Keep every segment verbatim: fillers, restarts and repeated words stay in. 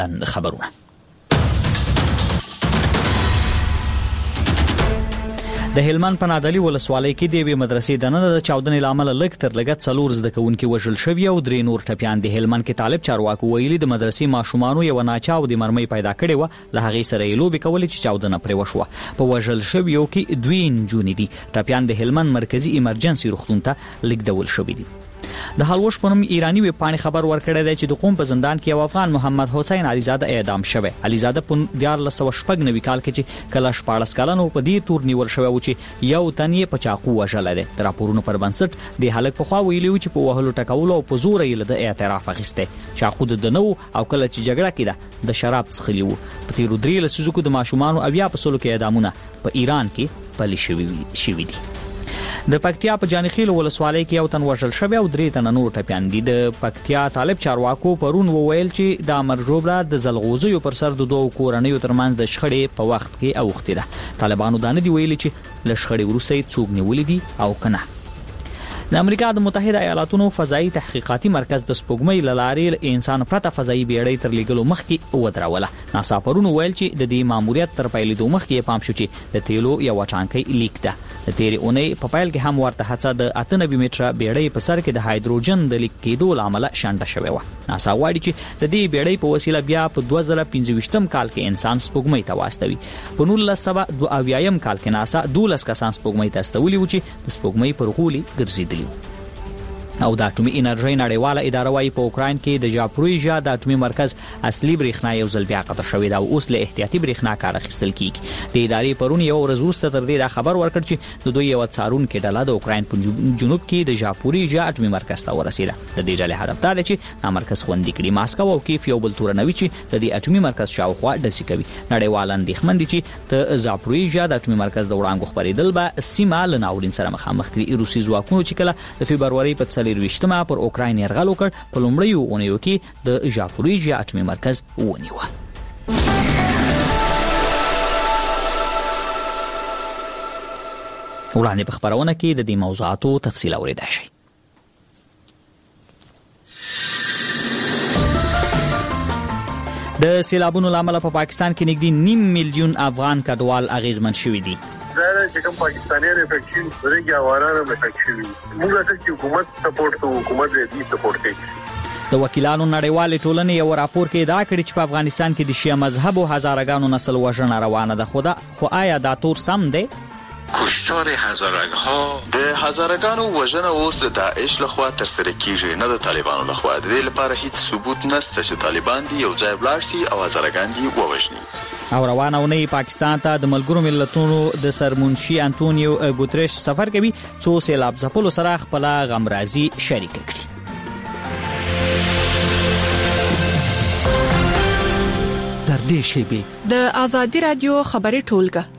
خبرونه. د هلمند په نادعلي ولسوالۍ کې د یوې مدرسې دننه د چاودنې له امله لږ تر لږه څلور زده کوونکي وژل شوي او درې نور ټپیان. د هلمند کې طالب چارواکو ویلي د مدرسې ماشومانو یوه ناچاودې مرمۍ پیدا کړې وه، له هغې سره یې لوبې کولې چې چاودنه پرې وشوه. په وژل شویو کې دوی نجونې دي. ټپیان د هلمند مرکزي ایمرجنسي روغتون ته لیږدول شوي دي. د حلوش په نوم ایرانی ویبپاڼې خبر ورکړی دی چې د قم په زندان کې یو افغان محمد حسین علیزاده اعدام شوی. علیزاده په دیارلس سوه شپږ نوي کال کې چې کله شپاړس کلن و په دې تور نیول شوی و چې یو تن یې په چاقو وژلی دی. د راپورونو پر بنسټ د هلک پخوا ویلي و چې په وهلو ټکولو او په زوره یې له ده اعتراف اخیستی. چاقو د ده نه و او کله چې جګړه کېده د شراب څښلي و. په تېرو درې لسیزو کې د ماشومانو اویا په سلو کې اعدامونه په ایران کې پلي شوي دي. د پکتیا په جانخیل ولسوالۍ کې یو تن وژل شوی او درې تنه نور ټپیان دي. د پکتیا طالب چارواکو پرون وویل چې د امرجوبره د زلغوزیو پر سر د دوو کورنیو ترمنځ د شخړې په وخت کې اوښتې ده. طالبانو دا نه دي ویلي چې له شخړې وروسته یې څوک نیولي دي او که نه. د امریکا د متحده ایالاتونو فضایي تحقیقاتي مرکز د سپوږمۍ له لارې انسان پرته فضایي بیړۍ تر لیږلو مخکې ودروله. ناسا پرون ویل چې د دې ماموریت تر پیلېدو مخکې یې پام شو چې د تیلو یوه ټانکۍ لیک ده. د تیرې اونۍ په پیل کې هم ورته هڅه د اته نوي متره بیړۍ په سر کې د هایدروجن د لیک کېدو له امله شنډه شوې وه. ناسا غواړي چې د دې بیړۍ په وسیله بیا په دوه زره پنځه ویشتم کال کې انسان سپوږمۍ ته واستوي. په نولس سوه دوه اویایم کال کې ناسا دولس کسان سپوږمۍ ته استولي وو چې د سپوږمۍ پر غولي ګرځېدلي وو. او د اټومي انرژۍ نړیواله اداره وايي په اوکراین کې د جاپرویژا د اټومي مرکز اصلي برېښنا یو ځل بیا قطع شوې ده او اوس له احتیاطي برېښنا کار اخیستل کیږي. د ادارې پرون یو ورځ وروسته تر دې دا خبر ورکړ چې د دوی یوه څارونکې ډله د اوکراین په جنوب کې د جاپرویژا اټومي مرکز ته ورسېده. د دې ډلې هدف دا دی چې دا مرکز خوندي کړي. ماسکو او کیف یو بل تورنوي چې د دې اټومي مرکز شاوخوا ډزې کوي. نړیوال اندېښمن دي چې د جاپرویژا د اټومي مرکز د وړانګو خپرېدل به سیمه له ناورین سره مخامخ کړي. روسي ځواکونو چې کله د فبرورۍ په څلېرویشتمه پر اوکراین یرغل وکړ، په لومړیو اونیو کې د ژاپوریژیا اټومي مرکز ونیوه. وړاندې په خپرونه کې د دې موضوعاتو تفصیل اورېدای شئ. د سیلابونو له امله په پاکستان کې نږدې نیم میلیون افغان کډوال اغېزمن شوي دي. دا چې کوم پاکستانیان افیکټ شوي ورګي اوارانه افیکټ شوي موږ چې حکومت سپورټ کوو، حکومت دې سپورټ کوي. د وکیلانو نړیوالې ټولنې یو راپور کې ادعا کړې چې په افغانستان کې د شیعه مذهبو هزارگانو نسل وژنه روانه ده. خو دا خو آیا دا تور سم دی؟ کشتار هزارگ ها د هزارگانو وژنه اوس د داعش لخوا ترسره کیږي، نه د طالبانو لخوا. د دې لپاره هیڅ ثبوت نشته چې طالبان دي یو ځای ولاړ شي او هزارگان دي ووژني. او روانه اونۍ پاکستان ته د ملګرو ملتونو د سرمنشي انټونیو ګوتریش سفر کوي څو سیلاب ځپلو سره خپل غمرازي شریک کړي. تر دې شیبې د آزادي رادیو خبري ټولګه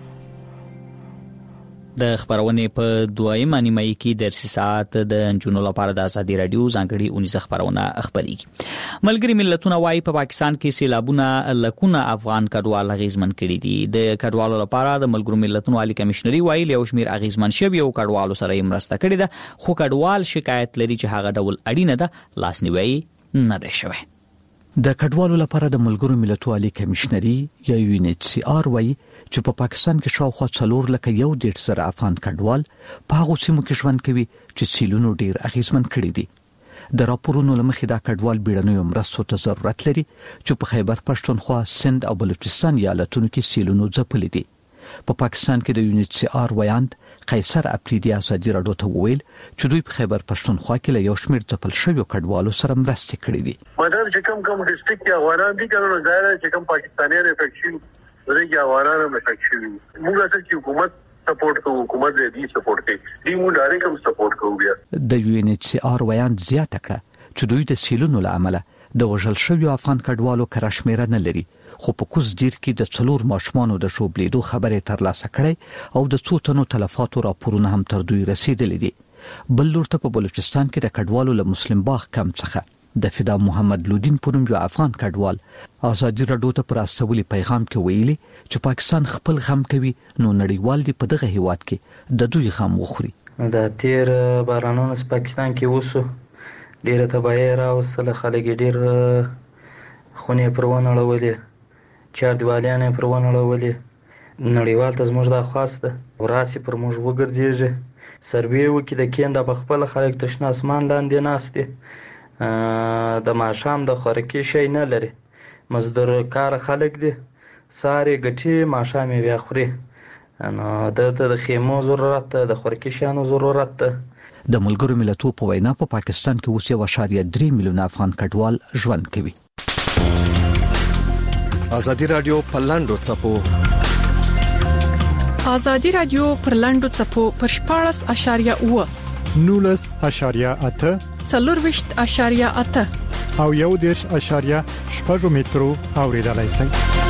د خبرونې په دویمه نیمایي کې درسي ساعت د انجونو لپاره د ازادي رادیو ځانګړي اونیزه خبرونه خپرېږي. ملګري ملتونه وايي په پاکستان کې سیلابونه لکونه افغان کډوال اغېزمن کړي دي. د کډوالو لپاره د ملګرو ملتونو عالی کمشنري وايي یو شمېر اغېزمن شوي او کډوالو سره یې مرسته کړې ده، خو کډوال شکایت لري چې هغه ډول اړینه ده لاسنیوي نه دی شوی. د کډوالو لپاره د ملګرو ملتونو عالی کمشنري یا یو ان ایچ سی آر وايي چې په پاکستان کې شاوخوا څلور لکه یو دېرش زره افغان کډوال په هغو سیمو کې ژوند کوي چې سیلونو ډیر اغېزمن کړي دي. د راپورونو له مخې دا کډوال بیړنیو مرستو ته ضرورت لري چې په خیبر پښتونخوا، سند او بلوچستان ایالتونو کې سیلونو ځپلي دي. په پاکستان کې د یو ان ایچ سی آر ویاند قیصر اپریدي ازادي راډیو ته وویل چې دوی په خیبر پښتونخوا کې له یو شمېر ځپل شویو کډوالو سره مرستې کړې دي. مطلب چې کوم کوم ډسټریکټ کې افغانان دي کنه نو ظاهر چې کوم پاکستانیان افیکټ شوي ورګي اوارانه افیکټ شوي موږ چې حکومت سپورټ کوو، حکومت دې سپورټ کوي، دې موږ ډایرکټ هم سپورټ کوو. بیا د یو ان ایچ سی آر ویاند زیاته کړه چې دوی د سیلونو له امله د وژل شویو افغان کډوالو کره شمېره نه لري، خو په کوز دیر کې د څلور ماشومانو د شوبلیدو خبرې ترلاسه کړې او د څو تنو تلفاتو راپورونه هم تر دوی رسیدلي دي. بل لور ته په بلوچستان کې د کډوالو له مسلم باغ کم څخه د فدا محمد لودین په نوم یو افغان کډوال ازادي راډیو ته پر استولي پیغام کې ویلي چې پاکستان خپل غم کوي نو نړیوال دی په دغه هیواد کې د دوی غم وخوري. د تیر بارانونو په پاکستان کې وسو ډیره تباہي راوستله، خلک ډیر خونې پر ونړولې، چاردیوالیان یې پر ونړولې. نړیوال ته زموږ دا خواست ده وراسې پر موږ وګرځېږي، سروې وکړي د کینده په خپل خلک د شنه اسمان لاندې ناست دي، د ماښام د خوراکي شی نه لري، مزدور کار خلک دي، سارې ګټي ماښام یې بیا خوري. نو دلته د خیمو ضرورت ده، د خوراکي شیانو ضرورت ده. د ملګرو ملتونو په وینا په پاکستان کې اوس یو اشاریه درې میلیونه افغان کډوال ژوند کوي. ازادي رادیو په لاندو چپو ازادي رادیو پر لاندو چپو پر شپاړس اشاریه اوه نولس اشاریه اته څلورویشت اشاریه اته او یو دېرش اشاریه شپږ مترو اوریدلای شئ.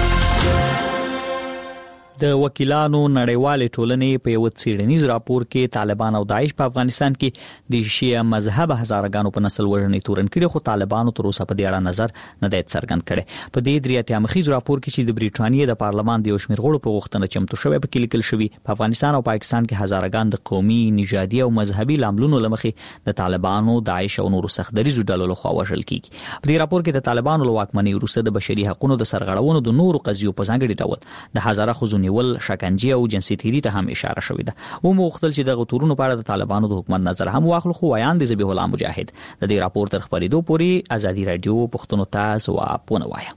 د وکیلانو نړیوال ټولنې په یو څېړنیز راپور کې طالبان او داعش په افغانستان کې د شیعه مذهب هزارګانو په نسل وژنې تورن کړي، خو طالبانو تر اوسه په دې اړه نظر نه دی څرګند کړی. په دې درې اتیا مخیز راپور کې چې د بریټانیا د پارلمان د یو شمېر غړو په غوښتنه چمتو شوی په کې لیکل شوی، په افغانستان او پاکستان کې هزارګان د قومي، نژادي او مذهبي لاملونو لمخې د طالبانو، داعش او نورو سختدریزو ډلو لخوا وژل کیږي. په دې راپور کې د طالبانو له واکمنۍ وروسته د بشري حقوقو د سرغړونو د نورو قضیو په ځانګړي ډول د هزاره ښځو ول شکنجه او جنسي تیری ته هم اشاره شوې ده. و مختل چې د تورونو په اړه د طالبانو د حکومت نظر هم واخلو، خو ویان د ذبیح الله مجاهد د دې راپور تر خبرېدو پورې ازادي رادیو پښتون ته ځواب ونه وایي.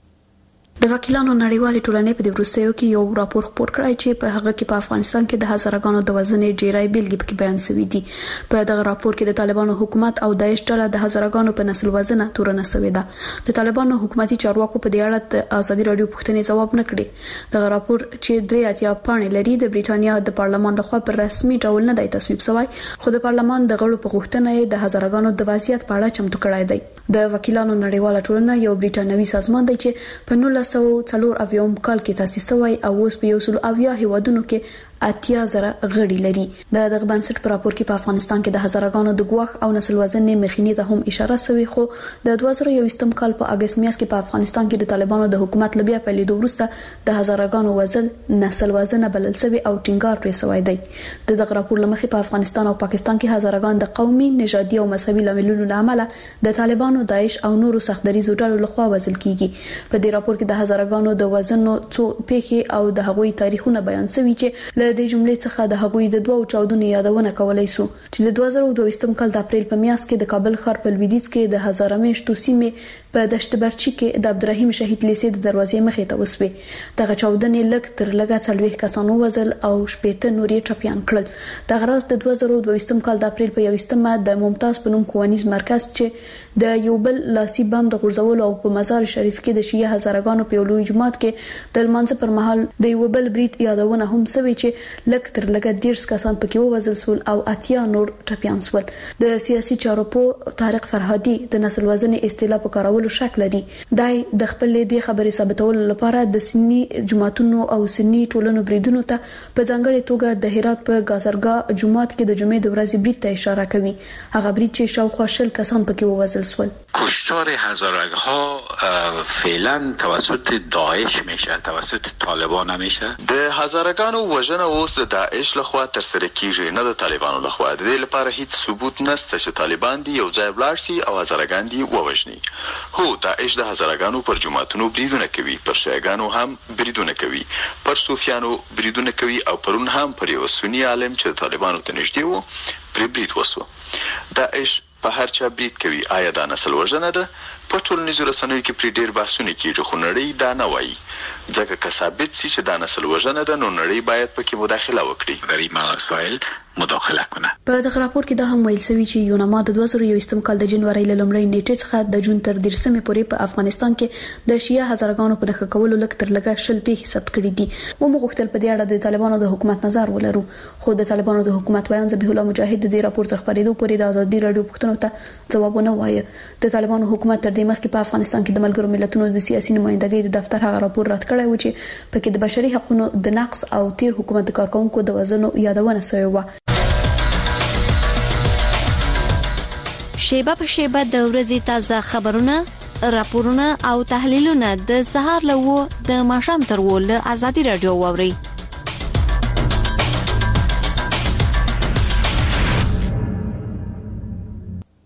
د وکیلانو نړیوالې ټولنې په دې وروستیو کې یو راپور خپور کړی چې په هغه کې په افغانستان کې د هزارګانو د وژنې ډیری بیلګې پکې بیان شوې دي. په دغه راپور کې د طالبانو حکومت او داعش ډله د هزارګانو په نسل وژنه تورنه شوې ده. د طالبانو حکومتي چارواکو په دې اړه د ازادي رادیو پوښتنې ځواب نه کړی. دغه راپور چې درې اتیا پاڼې لري د بریټانیا د پارلمان لخوا پر رسمي ډول نه دی تصویب شوی، خو د پارلمان د غړو په غوښتنه یې د هزارګانو د وضعیت په اړه چمتو کړی دی. د وکیلانو نړیواله ټولنه یو بریټانوي سازمان دی چې په نولس سوه څلور اویایم کال کې تاسیس شوی او اوس په یو سل اویا هیوادونو کې اتیا زره غړي لري. د دغه بنسټ په راپور کې په افغانستان کې د هزارګانو د ګواښ او نسل وژنې مخنیوي ته هم اشاره شوی، خو د دوه زره یوویشتم کال په اگست میاشت کې په افغانستان کې د طالبانو د حکومت لبیا په لیدو وروسته د هزارګانو وژل نسل وژنه بلل شوی او ټینګار پرې شوی دی. د دغه راپور لمخې په افغانستان او پاکستان کې هزارګان د قومي، نژادي او مذهبي لاملونو له امله د طالبانو، داعش او نورو سختدریزو ډلو لخوا وژل کیږي. په دې راپور کې د هزارګانو د وژنو څو پیښې او د هغوی تاریخونه بیان شوي چې له دې جملې څخه د هغوی د دوه چاودنو یادونه کولای شو چې د دوه زره دوه ویشتم کال د اپریل په میاشت کې د کابل ښار په لویدیځ کې د هزاره میشتو سیمې په دشت برچی کې د عبدالرحیم شهید لیسې د دروازې مخې ته وسوې. دغه چاودنې لږ تر لږه څلوېښت کسانو وژل او شپېته نور یې ټپیان کړل. دغه راز د دوه زره دوه ویشتم کال د اپریل په یوویشتمه د ممتاز په نوم ښوونیز مرکز چې د یو بل لاسي بم د غورځولو او په مزار شریف کې د شیعه هزارګانو په لوی جماعت کې د لمانځه پر مهال د یو بل برید یادونه هم شوې چې لږ تر لږه دیرش کسان پکې ووژل شول او اتیا نور ټپیان شول. د سیاسي چارو په طارق فرهادي د نسل وژنې اصطلاح په کارولو شک لري. دای د خپل دې خبرې ثابتولو لپاره د سنی جماعتونو او سنی ټولنو بریدونو ته په ځانګړي توګه د هرات په گازرګاه جماعت کې د جمعې د ورځې برید ته اشاره کوي. هغه برید چې شاوخوا شل کسان پکې ووژل شول. کشتار هزارگها فعلا توسط داعش میشه، توسط طالبان نمیشه. د هزارگانو وژنه اوس د داعش لخوا تر سره کیږي، نه د طالبانو لخوا. د دې لپاره هیڅ ثبوت نشته چې طالبان دی یو ځای بلاړ شي او هزارگان دی ووژني. هو داعش د هزارگانو پر جماعتونو بریدونه کوي، پر شیعاګانو هم بریدونه کوي، پر صوفیانو بریدونه کوي او پرون هم پر یو سنی عالم چې طالبانو ته نږدې وو پر برید وسو. داعش په هر چا برید کوي. آیا دا نسل وژنه ده؟ په ټولنیزو رسنیو کې پرې ډېر بحثونه کېږي، خو نړۍ دا نه وایي. ځکه که ثابت شي چې دا نسل وژنه ده نو نړۍ باید پکې مداخله وکړي، در این مسائل مداخله کنه. په دغه راپور کې دا هم ویل شوی چې یوناما د دوه زره یوویشتم کال د جنوري له لومړۍ نیټې څخه د جون تر دیرشمې پورې په افغانستان کې د شیعه هزارګانو په نښه کولو لږ تر لږه شل پیښې ثبت کړي دي. ومو غوښتل په دې اړه د طالبانو د حکومت نظر ولرو، خو د طالبانو د حکومت ویان ذبیح الله مجاهد د دې راپور تر خبرېدو پورې د ازادي رادیو پوښتنو ته ځواب ونه وایي. د طالبانو حکومت تر دې مخکې په افغانستان کې د ملګرو ملتونو د سیاسي نمائندګۍ د دفتر هغه راپور رد کړی و چې پکې د بشري حقوقو د نقض او تیر حکومت د کارکونکو د وژنو یادونه شوې و. شیبه په شیبه د ورځې تازه خبرونه، راپورونه او تحلیلونه د سهار له و د ماښام تر و له ازادي رادیو واوري.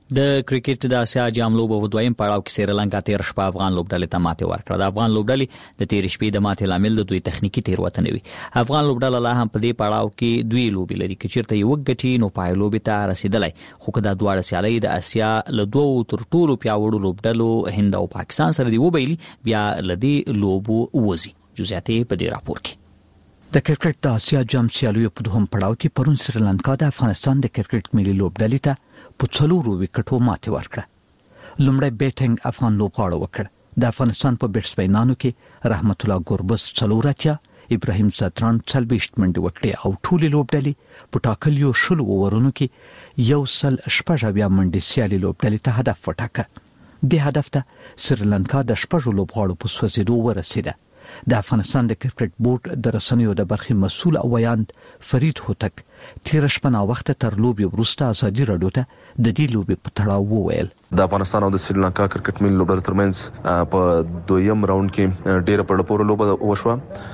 د کرکټ د اسیا جام لوبو په دویم پړاو کې سریلانکا تیر شپه افغان لوبډلې ته ماتې ورکړه. د افغان لوبډلې د تیر شپې د ماتې لامل د دوی تخنیکی تیروتنه وي. افغان لوبډله لا هم په دې پړاو کې دوی لوبي لري چې چیرته یو غټي نو پای لوبي ته رسیدلای، خو کدا دواړه سیالي د اسیا له دوو تر ټولو پیاوړو لوبډلو هند او پاکستان سره دی وبېلی بیا لدی لوبو وزي. جزئیات په دې راپور کې. د کرکټ د اسیا جام سیالیو په دوهم پړاو کې پرون سریلانکا د افغانستان د کرکټ ملي لوبډلې ته په څلورو وکټو ماتې ورکړه. لومړی بیټینګ افغان لوبغاړو وکړ. د افغانستان په بیټسمنانو کې رحمت الله ګوربز څلور اتیا، ابراهیم ستران څلوېښت منډې وکړې او ټولې لوبډلې په ټاکلیو شلو اوورونو کې یو سل شپږ اویا منډې سیالي لوبډلې ته هدف وټاکه. دې هدف ته سریلانکا د شپږو لوبغاړو په سوځېدو ورسېده. د افغانستان د کرکټ بورډ د رسنیو د برخې مسؤل او ویاند فرید هوتک تیر شپه نا وخت تر لوبي وروسته ازادي راډیو ته د دې لوبي په تړاو وویل د افغانستان او د سریلانکا کرکټ ملي لوبډلې ترمنځ په دویم راوند کې ډېره په ډپورو لوبه وشوه،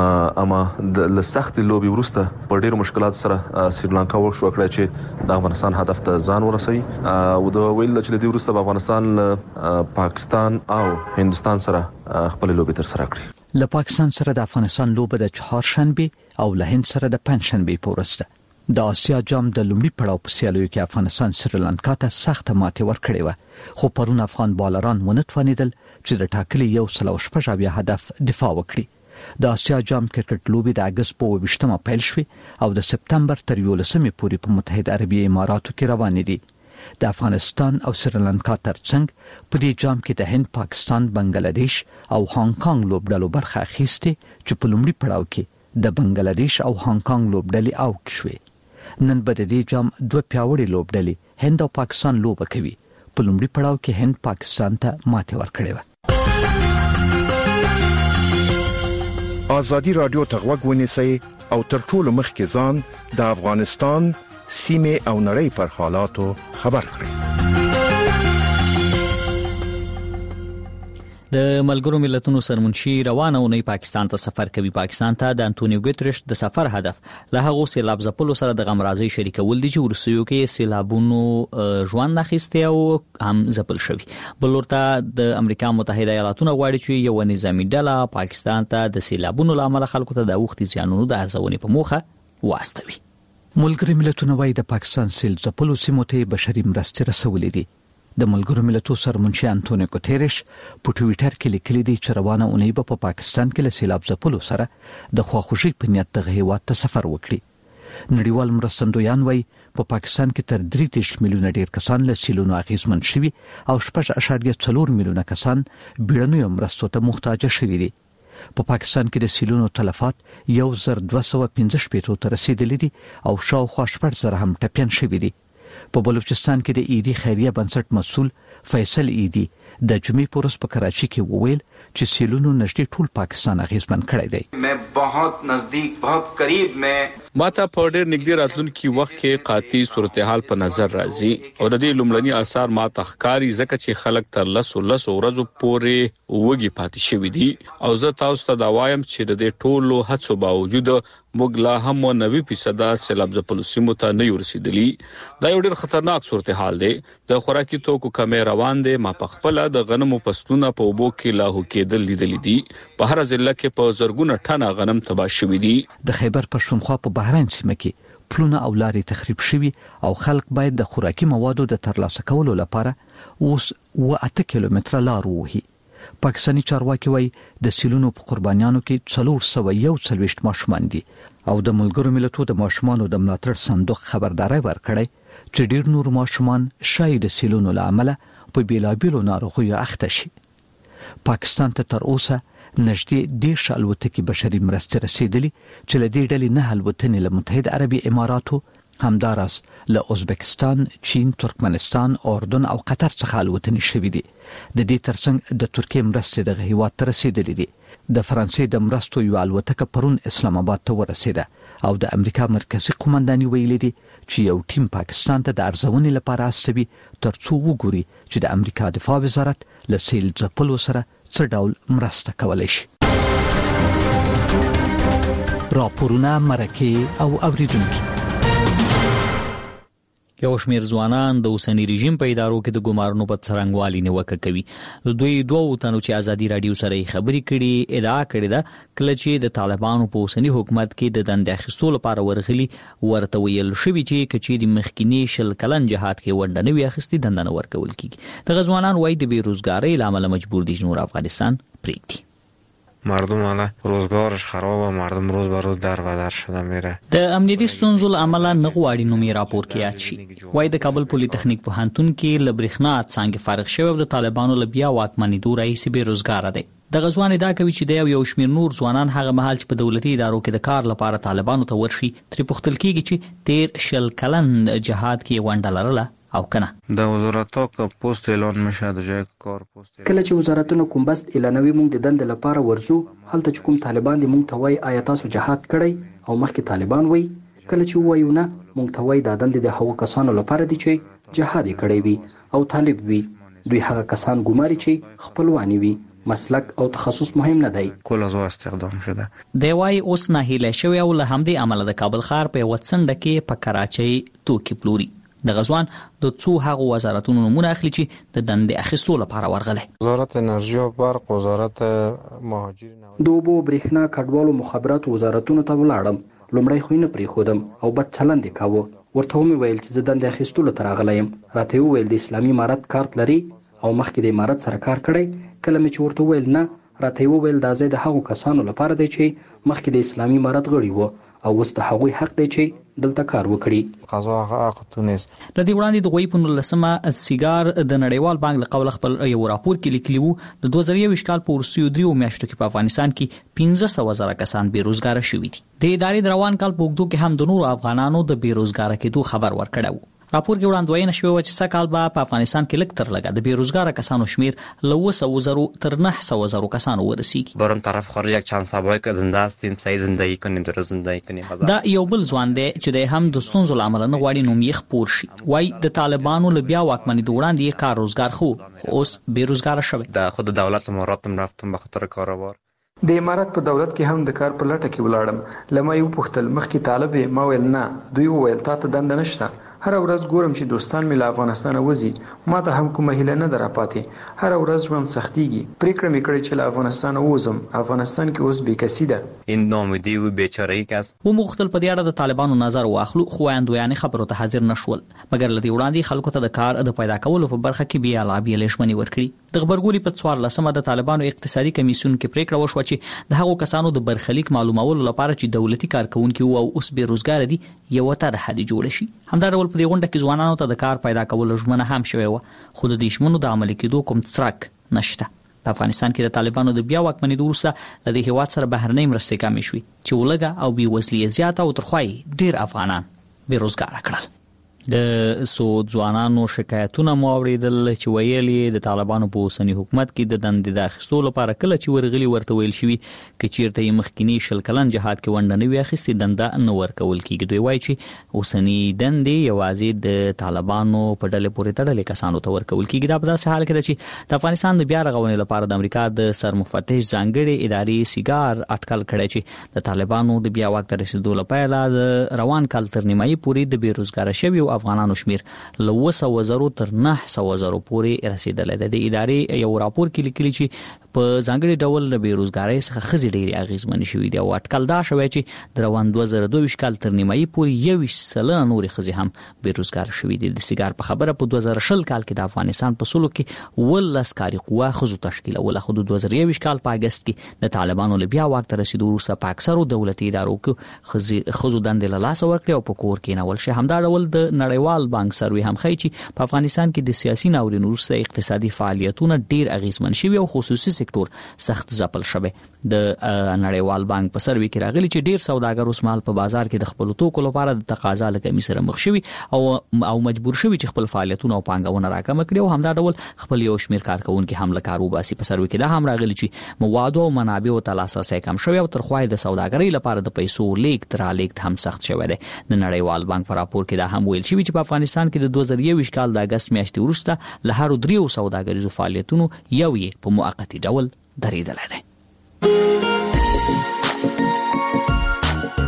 اما د سخت لوبي وروسته په ډېرو مشکلاتو سره سریلانکا وښو کړی چې د افغانستان هدف ته ځان ورسوي او د ویل چې د دې وروسته افغانستان پاکستان او هندستان سره خپل لوبي تر سره کړی. له پاکستان سره د افغانستان لوبه د چهارشنبه او له هند سره د پنځشنبه پورسته. د آسیا جام د لومړي پړاو په سیالیو کې افغانستان سریلانکا ته سخت ماتې ورکړې و، خو پرون افغان بالران ونه توانېدل چې د ټاکلي یو سل او شپږ اویا هدف دفاع وکړي. د آسیا جام کرکټ لوبي د اگست په اوویشتمه پیل شوې او د سپتمبر تر یولسمې پورې په متحده عربي اماراتو کې روانې دي. د افغانستان او سریلانکا ترڅنګ په دې جام کې د هند، پاکستان، بنگلاديش او هانګ کانګ لوبډلو برخه اخیسته چې په لومړي پړاو کې د بنگلاديش او هانګ کانګ لوبډلې اوټ شوې. نن به د دې جام دوه پیاوړي لوبډلې هند او پاکستان لوبه کوي. په لومړي پړاو کې هند پاکستان ته ماتې ورکړې و. ازادي رادیو ته غوږ ونیسئ او تر ټولو مخکې ځان د افغانستان سیمه او نړۍ پر حالاتو خبر کړئ. د ملګرو ملتونو سرمنشي روانه اونۍ پاکستان ته سفر کوي. پاکستان ته د انټونیو ګوتریش د سفر هدف له هغه سیلاب ځپلو سره د غمرازي شریکول دي چې ورسېو کې سیلابونو ژوند اخیسته او هم ځپل شوی. بلورته د امریکا متحده ایالاتونو غواړي چې یو نظامی ډله پاکستان ته د سیلابونو لامل خلکو ته د وختي زیانونو د ارزونې په موخه واستوي. ملګري ملتونه وايي د پاکستان سیل ځپلو سیمو ته بشري مرستې رسولې دي. د ملګرو ملتونو سرمنشي انټونیو ګوتریش په ټوئیټر کې لیکلي دي چې روانه اونۍ په پاکستان کې له سیلاب ځپلو سره د خواخوږي په نیت د هیواد ته سفر وکړي. نړیوال مرستندویان وايي په پاکستان کې تر درې دېرش میلیونه ډیر کسان له سیلونو اغیزمن شوي او شپږ اعشاریه څلور میلیونه کسان بیړنیو مرستو ته محتاج شوي دي. په پا پاکستان کې د سیلونو تلفات یو زر دوه سوه پنځه شپېته ته رسیدلي دي او شاوخوا شپږ زره هم ټپیان شوي دي. په بلوچستان کې د ایدي خیریه بنسټ مسؤل فیصل ایدي د جمعې پورس په کراچي کې وویل چې سیلونو نږدې ټول پاکستان اغیزمن کړی دی. مې بہت نزدیک بہت قریب مې ماته په ډېر نږدې راتلونکي وخت کې قاطع صورتحال په نظر راځي او د دې لومړني آثار ماته ښکاري ځکه چې خلک تر لسو لسو ورځو پورې وږي پاتې شوي دي او زه تاسو ته دا وایم چې د دې ټولو هڅو باوجود موږ لا هم نوي فیصد سیلاب ځپلو سیمو ته نه ورسېدلي. دا یو ډېر خطرناک صورتحال دی. د خوراکي توکو کمې روان دي. ما په خپل د غنمو فصلونه په اوبو کې لاهو کېدل لیدلې دي. په هر ضلع کې په زرګونه ټنه غنم تباه شوي دي. د خیبر پښتونخوا په بهرین سیمه کې پلونه او لارې تخریب شوي او خلک باید د خوراکي موادو د ترلاسه کولو لپاره اوس و اته کیلومتره لار ووهي. پاکستاني چارواکي وايي د سیلونو په قربانیانو کې څلور سوه یو څلوېښت ماشومان دي او د ملګرو ملتونو د ماشومانو د ملاتړ صندوق خبرداري ورکړی چې ډېر نور ماشومان شاید د سیلونو له امله په بیلابیلو ناروغیو اخته شي. پاکستان ته تر اوسه نږدې دېرش الوتکې بشري مرستې رسیدلي چې له دې ډلې نه الوتنې له متحده عربي اماراتو، همداراز له ازبکستان، چین، ترکمنستان، اردن او قطر څخه الوتنې شوې دي. د دې ترڅنګ د ترکیې مرستې د هیواد ته رسیدلې دي. د فرانسې د مرستو یو الوتکه پرون اسلام آباد ته ورسېده او د امریکا مرکزی قومنداني ویلي دي چې یو ټیم پاکستان ته د ارزونې لپاره استوي ترڅو وګوري چې د امریکا دفاع وزارت له سیل ځپلو سره څه ډول مرسته کولی شي. راپورونه، مرکې او اوریدونکي. یو شمیر ځوانان د اوسنی رژیم په ادارو کې د ګمارنو په څرنګوالي نیوکه کوي. دوی دوه تنو چې ازادي رادیو سره خبرې کړي ادعا کړې ده کله چې د طالبانو په اوسنی حکومت کې د دندې اخیستو لپاره ورغلي ورته ویل شوی چې کچېری مخکینی شل کلن جهاد کې ونډه نه وي اخیستي دنده نه ورکول کیږي. د غزوانان وایي د بیروزګاری لامل مجبور دي جنوب افغانستان پریږدي. مردم حالا روزگارش خرابه، مردم روز به روز در و در شده میره. د امنیتي ستونزو له امله نه غواړي نومي راپور کې یاد شي. وایي د کابل پولی تخنیک پوهنتون کې له برېښنا څانګې فارغ شوی او د طالبانو له بیا واکمنېدو راهیسې بېروزګاره دی. د غزوان ادعا کوي چې د یو شمېر نور ځوانان هغه مهال چې په دولتي ادارو کې د کار لپاره طالبانو ته ورشي ترې پوښتل کېږي چې تیر شل کلن جهاد کې ونډه لرله او کنه. د وزارتو که پست اعلان میشه د جای کار پست کله چې وزارتونو کوم بست اعلانوي موږ د دند لپاره ورزو هلته چې کوم طالبان دي موږ ته وایي آیا تاسو جهاد کړی او مخکې طالبان وایي کله چې وایو نه موږ ته وایي دا دند د هغو کسانو لپاره دي چې جهاد یې کړی وي او طالب وي. دوی هغه کسان ګماري چې خپلوانی وي. مسلک او تخصص مهم نه دی. کول از استخدام شده. دی وایي اوس ناهیله شوی او له همدې امله د کابل ښار په یوه څنډه کې په کراچۍ توکي پلوري. د غزوان د څو هغو وزارتونو نمونه اخلي چې د دندې اخیستو لپاره ورغلي. وزارت انرژي او برق، وزارت مهاجرین، د اوبو برېښنا کډوالو مخابراتو وزارتونو ته ولاړم. لومړی خو یې نه پرېښودم او بد چلند یې کاوه. ورته ومې ویل چې زه دندې اخیستلو ته راغلی یم. راته یې وویل د اسلامي امارت کارت لري او مخکې د امارت سره کار کړی. کله مې چې ورته وویل نه راته یې وویل دا ځای د هغو کسانو لپاره دی چې مخکې د اسلامي امارت غړي وو او اوس د هغوی حق دی چې دلته کار وکړي. قضا حق تونس. د دې وړاندې د غوي په نولسمه سیګار د نړیوال بانک له قوله خپل یو راپور کې لیکلی وو د دوه زره یوویشت کال په وروستیو دریو میاشتو کې په افغانستان کې پنځه سوه زره کسان بېروزګاره شوي دي. د ادارې د روان کال په اوږدو کې هم د نورو افغانانو د بېروزګاره کېدو خبر ورکړی و. راپور کې وړاندوینه شوې وه چې سږ کال به په افغانستان کې لږ تر لږه د بېروزګاره کسانو شمیر له اوه سوه زرو تر نه سوه زرو کسانو ورسیږي. برون طرف خارج یک چند سبایی که زنده هستیم سعی زندگی کنیم در زندگی کنیم. دا یو بل ځوان دی چې دی هم د ستونزو له امله نه غواړي نوم یې خپور شي. وایي د طالبانو له بیا واکمنېدو وړاندې یې کار روزګار خو خو اوس بېروزګاره شوی. د خود دولت اماراتم رفتم به خاطر کاروبار. د امارات په دولت کې هم د کار په لټه کې ولاړم. له ما یې وپوښتل مخکې طالب یې؟ ما ویل نه. دوی وویل تا ته دنده نشته. هر ورځ ګورم چې دوستان مې له افغانستانه وځي. ما ته هم کومه هیله نه ده راپاتې. هر ورځ ژوند سختېږي. پرېکړه مې کړې چې له افغانستانه ووځم. افغانستان کې اوس بېکسي ده. این ناامیدي و بیچاره‌ای که است. وموغختل په دې اړه د طالبانو نظر واخلو خو وړاندوینې خبرو ته حاضر نشول. مګر له دې وړاندې خلکو ته د کار د پیدا کولو په برخه کې بېلابېلې ژمنې ورکړي. د غبرګولي په څوارلسمه د طالبانو اقتصادي کمیسیون کې پرېکړه وشوه چې د هغو کسانو د برخلیک معلومولو لپاره چې دولتي کارکونکي وو او اوس بېروزګاره دي یوه طرحه دې جوړه شي. همدا ډول په دې غونډه کې ځوانانو ته د کار پیدا کولو ژمنه هم شوې وه خو د دې ژمنو د عملي کېدو کوم څرک نشته. په افغانستان کې د طالبانو د بیا واکمنېدو وروسته له دې هېواد سره بهرنۍ مرستې کمې شوې چې ولږه او بېوزلي یې زیاته او تر خوا یې ډېر افغانان بېروزګاره کړل. د څو ځوانانو شکایتونه مو اورېدل چې ویل یې د طالبانو په اوسني حکومت کې د دندې د اخیستو لپاره کله چې ورغلي ورته ویل شوي که چېرته یې مخکیني شل کلن جهاد کې ونډه نه وي اخیستې دنده نه ورکول کېږي. دوی وایي چې اوسني دندې یوازې د طالبانو په ډلې پورې تړلې کسانو ته ورکول کېږي. دا په داسې حال کې ده چې د افغانستان د بیا رغونې لپاره د امریکا د سرمفتش ځانګړې ادارې سیګار اټکل کړی چې د طالبانو د بیا واک ته رسېدو له پیله د روان کال تر نیمایي پورې د بېروزګاره شویو افغانانو شمیر له اوه سوه زرو تر نه سوه زرو پورې رسیدلی دی. د ادارې یو راپور کې لیکلي چې په ځانګړي ډول له بېروزګارۍ څخه ښځې ډېرې اغېزمنې شوي دي او اټکل دا شوی چې د روان دوه زره دوه ویشت کال تر نیمایي پورې یوویشت سلنه نورې ښځې هم بېروزګاره شوي دي. د سیګار په خبره په دوه زره شل کال کې د افغانستان په سلو کې اوولس کاري قوه ښځو تشکیلوله خو د دوه زره یوویشت کال په اګست کې د طالبانو له بیا واک ته رسېدو وروسته په اکثرو دولتي ادارو کې ښځو دندې له لاسه ورکړې او په کور کېنول شي. همدا ډول د نړیوال بانک سروې هم ښیي چې په افغانستان کې د سیاسي ناورین وروسته اقتصادي فعالیتونه ډېر اغېزمن شوي او خصوصي سکتور سخت ځپل شوی. د نړیوال بانک په سروې کې راغلي چې ډېر سوداګر اوس مهال په بازار کې د خپلو توکو لپاره د تقاضا له کمۍ سره مخ شوي او او مجبور شوي چې خپل فعالیتونه او پانګونه راکمه کړي او همدا ډول خپل یو شمېر کارکوونکي هم له کار وباسي. په سروې کې دا هم راغلي چې موادو او منابعو ته لاسرسی کم شوی او تر خوا د سوداګرۍ لپاره د پیسو لیږد رالېږد هم سخت شوی دی. د نړیوال بانک په راپور کې دا هم ویل شوي چې په افغانستان کې د دوه زره یوویشت کال د اګست میاشتې وروسته له هرو دریو سوداګریزو فعالیتونو یو یې په موقتي ډول درېدلی دی.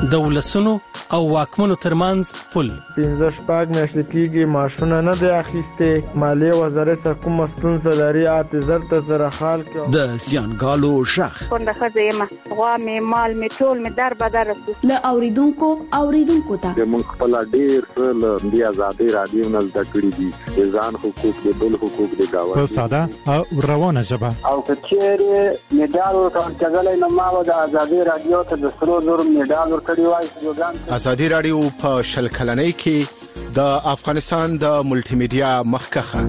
د ولسونو او واکمنو ترمنځ پل. پنځه شپږ میاشتې کېږي ماشونه نه دی اخیستې. مالیې وزارت څخه کومه ستونزه لري اعتذار ته سره حال کوي. د زیانګالو شخ کونډه ښځه یم، غوا مې مال مې ټول مې در بدر رسو. له اوریدونکو اوریدونکو ته موږ خپل ډیر څه له دې آزادۍ راډیو نه زده کړي دي، د ځان حقوق د بل حقوق د گاوه په ساده او روانه ژبه. او کچېره میډال ورکړل کېږي نو ما د آزادۍ راډیو ته د سرو زر میډال ورکړی وای. آزادۍ راډیو په شل کلنۍ کې د افغانستان د ملټي میډیا مخکخه.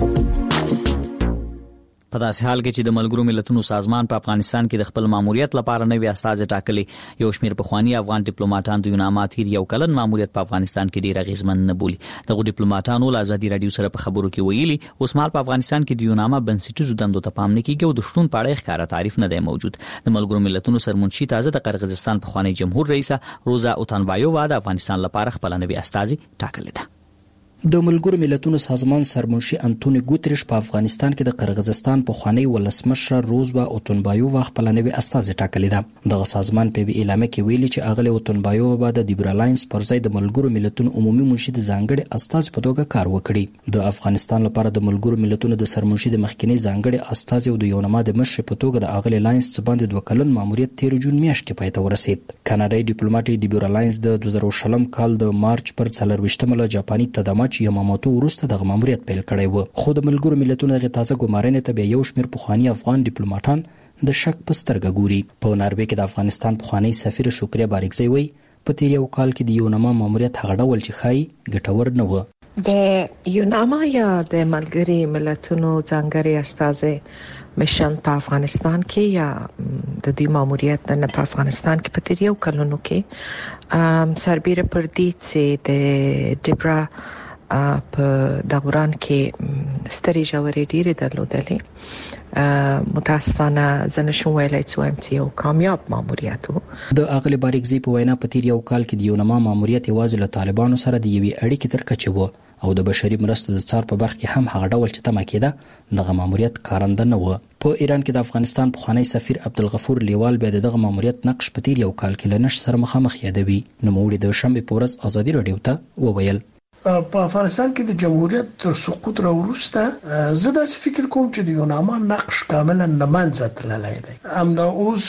په داسې حال کې چې د ملګرو ملتونو سازمان په افغانستان کې د خپل ماموریت لپاره نوی استازي ټاکلي، یو شمېر پخواني افغان ډیپلوماټان د یوناما تیر یو کلن ماموریت په افغانستان کې ډیر اغیزمن نه بولي. دغه ډیپلوماټانو له آزادۍ راډیو سره په خبرو کې ویلي اوس مهال په افغانستان کې د یوناما بنسټیزو دندو ته پام نه کیږي او د شتون په اړه ښکاره تعریف نه دی موجود. د ملګرو ملتونو سرمنشي تازه د قرغیزستان پخوانی جمهور رئیسه روزا اوتانبایووا د افغانستان لپاره خپل نوی استازي ټاکلی ده. د ملګرو ملتونو سازمان سرمنشي انټونی ګوتریش په افغانستان کې د قرغیزستان پخوانی ولسمشر روزوا اوتونبایووا خپل نوی استازي ټاکلی ده. دغه سازمان په اعلامیه کې ویلي چې اغلی اوتونبایووا به د لیبرالاینس پر ځای د ملګرو ملتونو عمومي منشي د ځانګړي استازي په توګه کار وکړي. د افغانستان لپاره د ملګرو ملتونو د سرمنشي د مخکنی ځانګړي استازي او د یوناما د مشر په توګه د اغلی لاینس باندې دوه کلن ماموریت تیر جون میاشت کې پای ته ورسید. کاناډایي ډیپلوماټ لیبرالاینس د دوه زره شلم کال د مارچ پر څلرويشتمه جاپاني تداماچ یاماموتو وروسته د ماموریت پیل کړی و. خو د ملګرو ملتونو غي تازه ګمارنې ته به یو شمېر پخوانی افغان ډیپلوماټان د شک په سترګه ګوري. په ناروې کې د افغانستان پخوانی سفیر شکریه باریکزی وی په تیر یو کال کې د یوناما ماموریت هغه ډول چې خای ګټور نه و. د یوناما یا د ملګري ملتونو ځانګړي استازي مشن په افغانستان کې یا د دې ماموریت نه په افغانستان کې په تیر یو کلونو کې سربېره پر دې چې د ډیبرا په دوران کې ستري جوړې ډېرې درلودلې، متاسفانه زنه شو ویلای چې ام تی او کامیاب ماموریت وو. د اغلی باریکزی په وینا په تیر یو کال کې د یوناما ماموریت یوازې له طالبانو سره د یوې اړیکې تر کچې وو او د بشري مرستو د څار په برخه کې هم هغه ډول چې تمه کېده دغه ماموریت کارنده نه و. په ایران کې د افغانستان پخوانی سفیر عبدالغفور لیوال به دغه ماموریت نقش په تیر یو کال کې لنش سره مخامخ یادوي. نوموړي د شنبه په ورځ آزادي راډیو ته وویل په افغانستان کې د جمهوریت تر سقوط وروسته زه داسې فکر کوم چې د یوناما نقش کاملا نه منځه تللی دی. همدا اوس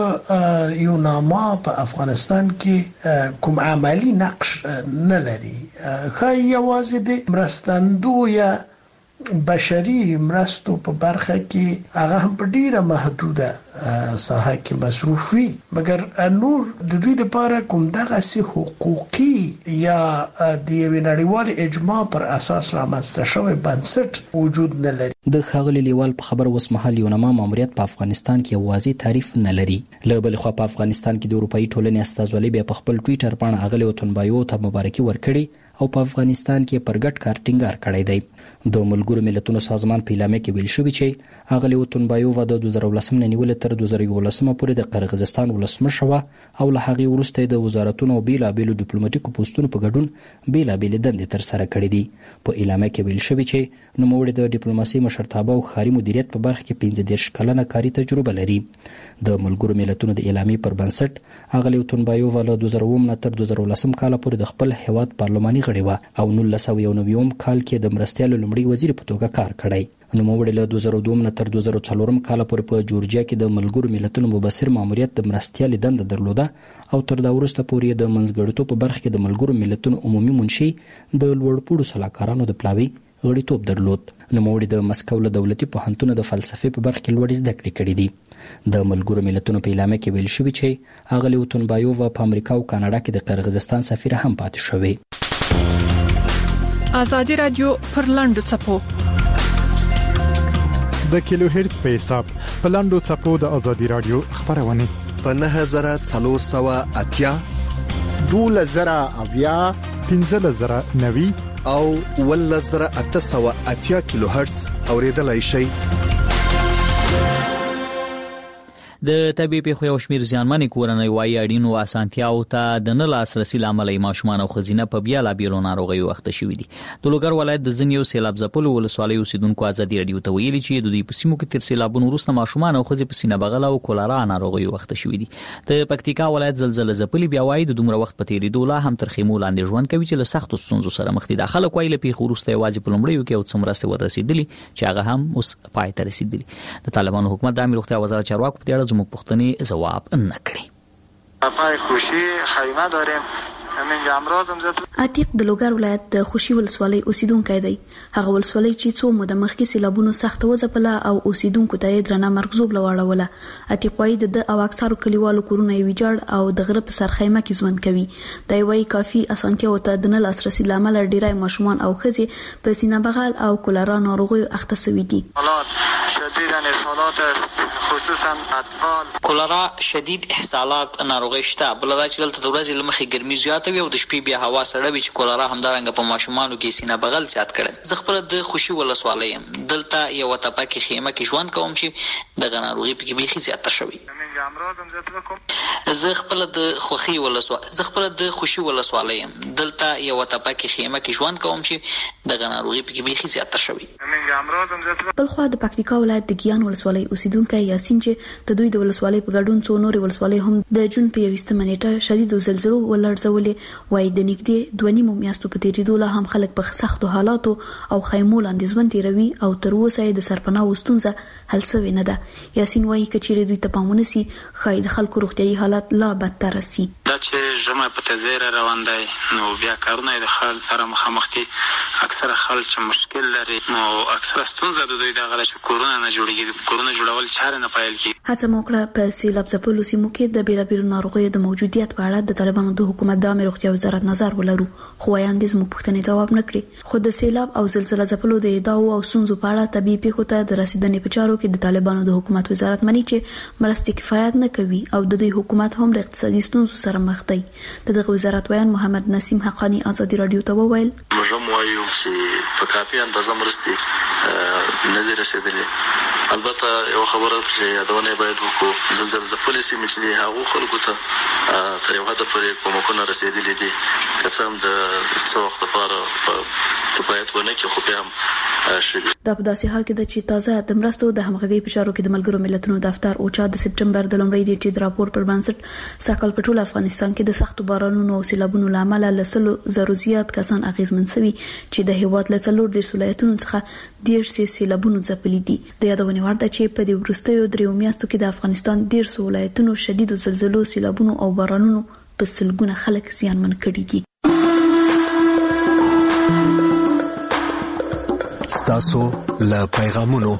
یوناما په افغانستان کې کوم عملی نقش نه لري. خای یوازې د مرستندوی بشري مرستو په برخه کې هغه هم په ډیره محدوده ساحه کې مصروف وي، مګر نور د دوی لپاره کوم دغه سي حقوقي یا د نړیوال اجماع پر اساس رامنځته شوی بنسټ وجود نه لري. د خاغلی لیوال په خبر اوس مهال یوناما ماموریت په افغانستان کې واضح تعریف نه لري. له بل خوا په افغانستان کې د اروپאי ټولنې استازولۍ به په خپل ټوئیټر باندې اغلی اوتونبایو ته مبارکي ورکړي او په افغانستان کې پر ګډ کار ټینګار کړی دی. د ملګرو ملتونو سازمان په اعلامیه کې ویل شوی چې اغلی اوتونبایو د دوه زره ولسم نه نیول تر دوه زره یولسم پورې د قرغیزستان ولسمشر و او له هغه وروسته د وزارتونو او بیلابیلو ډیپلوماټیکو پوسټونو په ګډون بیلابیل دندې تر سره کړې دي. په اعلامیه کې ویل شوی چې نوموړي د ډیپلوماسي مشرتابه او خاري مدیریت په برخه کې پنځه دېرش کلنه کاري تجربه لري. د ملګرو ملتونو د اعلامیې پر بنسټ اغلی اوتونبایو له دوه زره اووه تر دوه زره ولسم کال پورې د خپل هیواد پارلماني غړي و او نولس سوه یو نوي کال کې د مرستیالو لومړي وزیر په توګه کار کړی. نوموړي له دوه زره دوه تر دوه زره څلور کال پورې په جورجیا کې د ملګرو ملتونو مبصر ماموریت د مرستیالي دنده درلوده او تر دا وروسته پورې د منځګړیتوب په برخه کې د ملګرو ملتونو عمومي منشي د لوړپوړو سلاکارانو د پلاوي غړیتوب درلود. نوموړي د مسکو له دولتي پوهنتون د فلسفې په برخه کې لوړې زده کړې کړې دي. د ملګرو ملتونو په اعلامیه کې ویل شوی چې اغلی اوتونبایو په امریکا او کاناډا کې د قرغیزستان سفیر هم پاتې شوی. آزادي رادیو پر لاندو چپو د کیلو هرتز په حساب په لاندو چپو د آزادي رادیو خبرونه په نه زره څلور سوه اتیا دوله زره اویا پنځه زره نوي او ول زره اته سوه اتیا کیلو هرتز اوریدلای شي. د طبي پیښو یو شمېر زیانمنې کورنۍ وايي اړینو اسانتیاو ته د نه لاسرسي له امله ماشومان او ښځینه په بېلابېلو ناروغیو اخته شوي دي. د لوګر ولایت د ځینې سیلاب ځپلو ولسوالیو اوسېدونکو ازادي راډیو ته ویلي چې د دوی په سیمو کې تر سیلابونو وروسته ماشومان او ښځې په سینه بغل او کولرا ناروغیو اخته شوي دي. د پکتیکا ولایت زلزله ځپلي بیا وايي د دومره وخت په تېرېدو لا هم تر خیمو لاندې ژوند کوي چې له سختو ستونزو سره مخ دي. دا خلک وايي له پیښو وروسته یوازې په لومړیو کې یو څه مرستې ورسېدلي چې هغه هم اوس پای ته رسېدلي. د طالبانو حکومت د امیر روغتیا وزارت چارواکو په دې اړه زموږ پوښتنې ځواب نه کړي. پای خوشي خیمه داریم. عتیق د لوګر ولایت د خوشي ولسوالۍ اوسیدونکی دی. هغه ولسوالۍ چې څو موده مخکې سیلابونو سخت وځپله او اوسیدونکو ته یې درنه مرګزوب لواړوله. عتیق وايي د او اکثرو کلیوالو کورونه یې ویجاړ او د غره په سر خیمه کې ژوند کوي. دا وايي کافي اسانتیاو ته د نه لاسرسي له امله ډیری ماشومان او ښځې په سینه بغل او کولرا ناروغیو اخته شوي دي. شدید اسهالات خصوصا اطفال کولرا شدید اسهالات ناروغي شته. بل دا چې دلته د ورځې له مخې ګرمي زیاته وي او د شپې بیا هوا سړه وي چې کولرا همدارنګه په ماشومانو کې سینه بغل زیات کړي. زه خپل د خوشي ولسوالۍ یم. دلته یو تپه کې خیمه کې ژوند کوم چې د ناروغي په کې بیخي زیاته شوی. زه خپل د خوخي ولسوالۍ زه خپل د خوشي ولسوالۍ یم. دلته یو تپه کې خیمه کې ژوند کوم چې د ناروغي په کې بیخي زیاته شوی. بلخوا د پکتیکا ولایت د ګیان ولسوالۍ اوسیدونکی یاسین چې د دوی د ولسوالۍ په ګډون څو نورې ولسوالۍ هم د جون په یویشتمه نیټه شدید زلزلو ولړزولې وای د نږدې دوه نیمو میاشتو په تېرېدو لا هم خلک په سختو حالاتو او خیمو لاندې ژوند تېروي او تر اوسه یې د سرپناه ستونزه حل شوې نه ده. یاسین وایي که چیرې دوی ته پام ونشي ښایي د خلکو روغتیایي حالات لا بدتر شي. دا چې ژمی په تیزۍ روان دی نو بیا کارونه د خلک سره مخامخ دي. اکثره خلک چې مشکل لري نو اکثره ستونزه د دوی دغه چې کورونه نه جوړېږي. کورونه جوړول چارې نه پیل کېږي. هڅه مو کړه په سیلاب ځپلو سیمو کې د بېلابېلو ناروغیو د موجودیت په اړه د طالبانو د حکومت د امیر روغتیا وزارت نظر ولرو خو وایاندې زموږ پوښتنې ځواب نه کړي. خو د سیلاب او زلزله ځپلو د ادعاو او ستونزو په اړه طبي پیښو ته د رسیدنې په چارو کې د طالبانو د حکومت وزارت مني چې مرستې کفایت نه کوي او د دوی حکومت هم د اقتصادي ستونزو سره مخ دی. دغه وزارت وایان محمد نسیم حقانی ازادي رادیو ته وویل موږ وایو چې په کافي اندازه مرستې نه دي رسیدلې. البته یو خبره چې یادونه باید وکړو زلزله ځپلې سیمې چې هغو خلکو ته تر یو حده پورې کومکونه رسیدلي دي. که څه هم د څه وخت لپاره کفایت ونه کړي خو بیا هم شوي. دا په داسې حال کې ده چې تازه د مرستو د همغږۍ په چارو کې د ملګرو ملتونو دفتر اوچا د سپټمبر د لومړۍ نیټې د راپور پر بنسټ سږ په ټول افغانستان کې د سختو بارانونو او سیلابونو له امله له سلو زرو زیات کسان اغېزمن شوي چې د هېواد له څلور دېرش ولایتونو څخه دېرش سیلابونو ځپلي دي. د یادونې وړ ده چې په دې وروستیو دریو میاشتو کې د افغانستان دېرش ولایتونو شدیدو زلزلو سیلابونو او بارانونو په سلګونه خلک زیانمن کړي دي. ستاسو له پیغامونو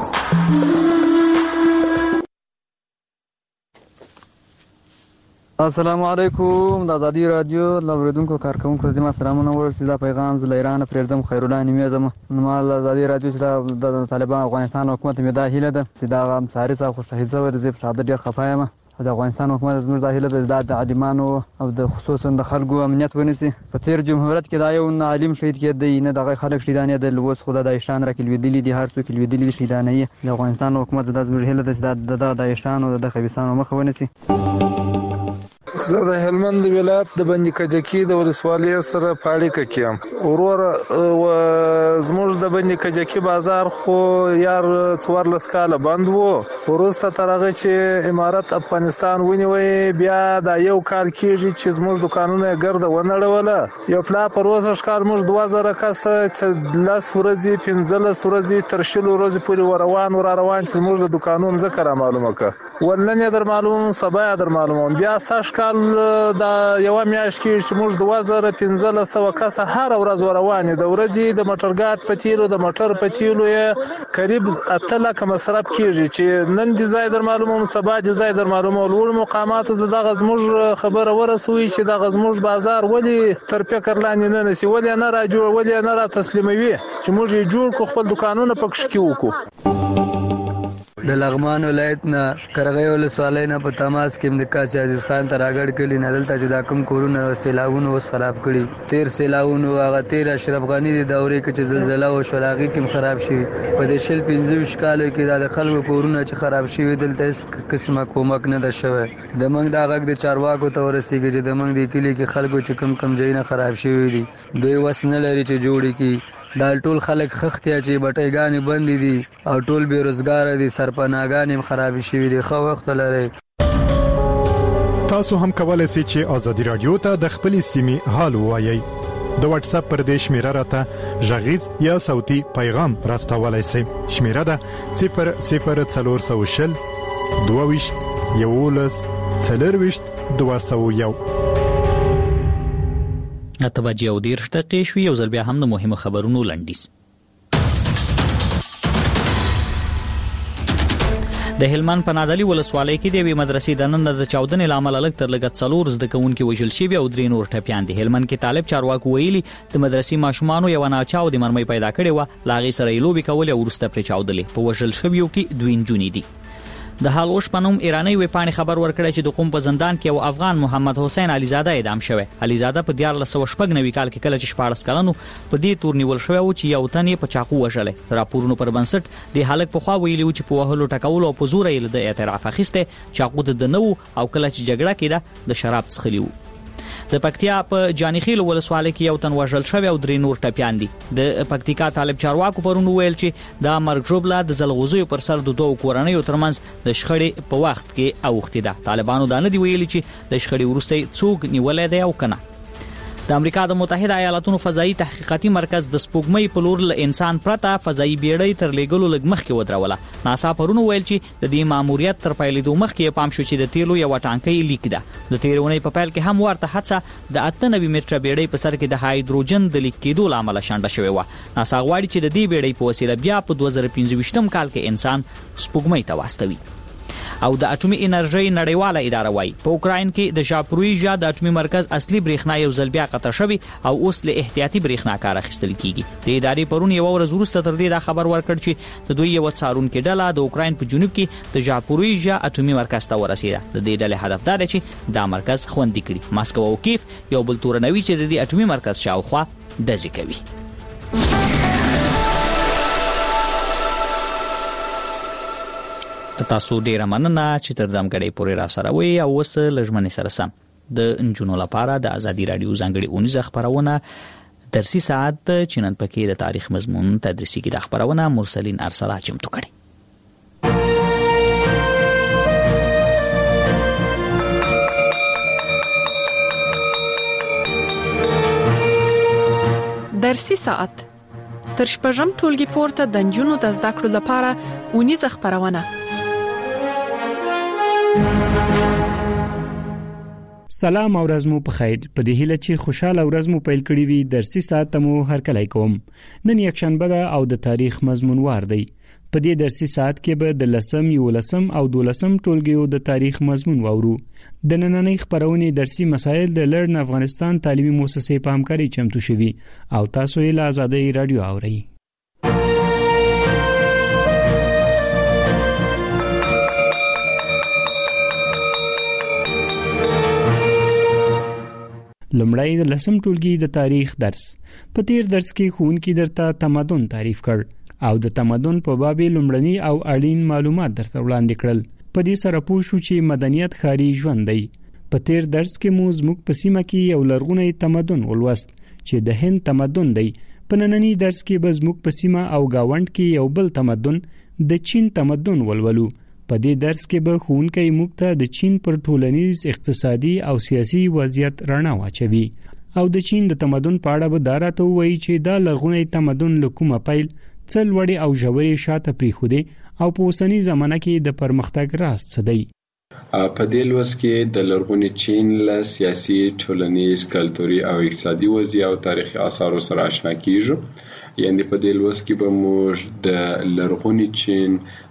السلام علیکم. د ازادي رادیو لوریدونکو کارکونکو د ما سلامونه ورسې دا پیغام ز ایران پرېردم خیر الله نیمه زم نو د ازادي رادیو چې د طالبان افغانستان حکومت مې دا هیله ده چې دا غم ساري څخه خو شهید زو د زیب شاده ډیر خفایم د افغانستان حکومت زموږ د هیله ده د عالمانو او د خصوصا د خلکو امنیت ونیسي. په تیر جمهوریت کې دا یو عالم شهید کېدی نه دغه خلک شهیدانې د لوس خدای د ایشان را کلویدلی دي هر څوک کلویدلی شهیدانې د افغانستان حکومت د زموږ هیله ده چې د د ایشان او د خبيسانو مخ ونیسي. زه د هلمند ولایت د بندي کجکی د ولسوالۍ سره پاړیکه کیم. ورور زموږ د بندي کجکی بازار خو یار څوارلس کاله بند وو. ورسته ترغه چې امارت افغانستان ونیوي بیا دا یو کال کېږي چې زموږ دکانونه ګرځه ونړوله. یو پلا پر وسه ښکار موږ دوه زره کسه چې لاس ورځي پنځلس ورځي تر شلو ورځې پورې روان ور روان چې زموږ د دکانونو ذکر معلومه که ولنن در معلوم سبا در معلوم بیا ساش کال دا یو میاش کې چې موږ دوه زره پنځلس سو کسه هر ورځ ور روان د ورځي د موټرګاټ پتیلو د موټر پتیلو یې قریب اتل کم مصرف کیږي چې نن دي زای در معلومه سبا دي زای در معلومه لوړ مقامات دغه زموږ خبره ورسوي چې دغه زموږ بازار ولی تر فکر لاندې نه نسی ولی نه را جوړ ولی نه را تسلیموي چې موږ یې جوړ کو خپل دکانونه پکښ کې وکړو. د لغمان ولایت نه کرغې ولسوالۍ نه په تماس کې د قاضي عزیز خان تراګړ کلی نه دلته چې دا کوم کورونه سیلاوونه وس خراب کړي تیر سیلاوونه هغه تیر اشرف غنی د دورې کې چې زلزلہ او شلاغي کې خراب شي په دې شل پنځه کالو کې د خلکو کورونه چې خراب شي دلته هیڅ قسمه کومک نه ده شوی د موږ د هغه د چارواکو ته ورسیږي چې د موږ د کلی کې خلکو چې کم کم ځایونه خراب شوي دي دوی وس نه لري چې جوړ کړي دا ټول خلک خختیا چې بټایګانې بندې دي او ټول بیروزګار دي سرپناهګانې خراب شوي دي خو وخت لري. تاسو هم کولای شئ چې آزادي رادیو ته د خپلې سیمې حال ووایئ. د واتس اپ پر دې شمیره راته ژغیز یا صوتي پیغام راستولای شئ. شمیره ده صفر صفر څلور سوه شل دوه ویشت یولس څلور ویشت دوه سوه یو. اته بجې او دېرش دقیقې شوې یو ځل بیا هم د مهمو خبرونو لنډیز. د هلمند په نادعلي ولسوالۍ کې د یوې مدرسې د نن د چاودنې له امله لږ تر لږه څلور زده کوونکي وژل شوي او درې نور ټپیان دي. هلمند کې طالب چارواکو ویلي د مدرسې ماشومانو یوه ناچاو د مرمۍ پیدا کړې وه، له هغې سره یې لوبې کولې او وروسته پرې چاودلې. په وژل شویو کې دوې نجونې دي. د هالوش په نوم ایرانی ویبپاڼې خبر ورکړی چې د قم په زندان کې یو افغان محمد حسین علیزاده اعدام شوی. علیزاده په دیارلس سوه شپږ نوي کال کې کله چې شپاړس کلن و په دې تور نیول شوی و چې یو تن یې په چاقو وژلی. د راپورونو پر بنسټ د هلک پخوا ویلي و چې په وهلو ټکولو او په زوره یې له ده اعتراف اخیستی. چاقو د ده نه و او کله چې جګړه کېده د شراب څښلي وو. د پکتیا په جانیخیل ولسوالۍ کې یو تن وژل شوی او درې نور ټپیان دي. د پکتیکا طالب چارواکو پرون ویل چې دا مرګ ژوبله د زلغوزیو پر سر د دوو کورنیو ترمنځ د شخړې په وخت کې اوښتې ده. طالبانو دا نه دي ویلي چې د شخړې وروسته څوک نیولی دی او که نه. د امریکا د متحده ایالاتونو فضایي تحقیقاتي مرکز د سپوږمۍ په لور له انسان پرته فضایي بیړۍ تر لیږلو لږ مخکې ودروله. ناسا پرون ویل چې د دې ماموریت تر پیلېدو مخکې پام شو چې د تیلو یوه ټانکۍ لیک ده. د تېرې اونۍ په پیل کې هم ورته حادثه د اته نوي متره بیړۍ په سر کې د هایدروجن د لیک کېدو له امله شنډه شوې وه. ناسا غواړي چې د دې بیړۍ په وسیله بیا په دوه زره پنځه ویشتم کال کې انسان سپوږمۍ ته واستوي. او د اټومي انرژي نړیواله اداره وایي په اوکراین کې د ژاپرویژیا د اټومي مرکز اصلي برېښنا یو ځل بیا قطع شوی او اوس له احتیاطي برېښنا کار اخیستل کیږي. د ادارې پرون یوه ورځ وروسته تر دې دا خبر ورکړ چې د دوی یوه څارونکې ډله د اوکراین په جنوب کې د ژاپرویژیا اټومي مرکز ته ورسېده. د دې ډلې هدف دا دی چې دا مرکز خوندي کړي. ماسکو او کیف یو بل تورنوي چې د دې اټومي مرکز شاوخوا ډزې کوي. تاسو ډیره مننه چې تر دمګړې پورې را سره وي. او اوس لږمنې سره سم د نجونو لپاره د ازادي رادیو ځانګړې اونیزه خپرونه درسي ساعت چې نن پکې د تاریخ مضمون تدریسي کې د خپرونه مرسلین ارسلا چمتو کړي. درسي ساعت تر شپږم ټولګي پورته د نجونو د زده کړو لپاره اونیزه خپرونه. سلام او ورځ مو په خیر. په دې هیله چې خوشاله ورځ مو پیل کړی وي. درسي ساعت مو هرکلی کوم. نن یکشنبه ده او د تاریخ مضمون وار دی. په دې درسي ساعت کې به د لسم، یولسم او دولسم ټولګیو د تاریخ مضمون واورو. د نننۍ خپرونې درسي مسایل د لرن افغانستان تعلیمي مؤسسې په همکاري چمتو شوي او تاسو یې له آزادۍ رادیو اورئ. لمړی د لسم ټولګي د تاریخ درس. په تیر درس کې ښوونکي درته تمدن تعریف کړ او د تمدن په باب لومړني او اړین معلومات درته وړاندې کړل. په دې سره پوه شو چې مدنیت ښاري ژوند دی. په تیر درس کې مو زموږ په سیمه کې یو لرغونی تمدن ولوست چې د هند تمدن دی. په ننني درس کې به زموږ په سیمه او گاوند کې یو بل تمدن د چین تمدن ولولو. په دې درس کې به ښوونکی موږ ته د چین پر ټولنیز، اقتصادي او سیاسي وضعیت رڼا واچوي او د چین د تمدن په اړه به دا راته ووایي چې دا لرغونی تمدن له کومه پیل څه لوړې او ژورې شاته پرېښودې او په اوسني زمانه کې د پرمختګ راز څه دی. په دې لوست کې د لرغوني چین له سیاسي، ټولنیز، کلتوري او اقتصادي وضعیت او تاریخي آثارو سره آشنا کیږو. یعنی په دې لوست کې به موږ د لرغوني چین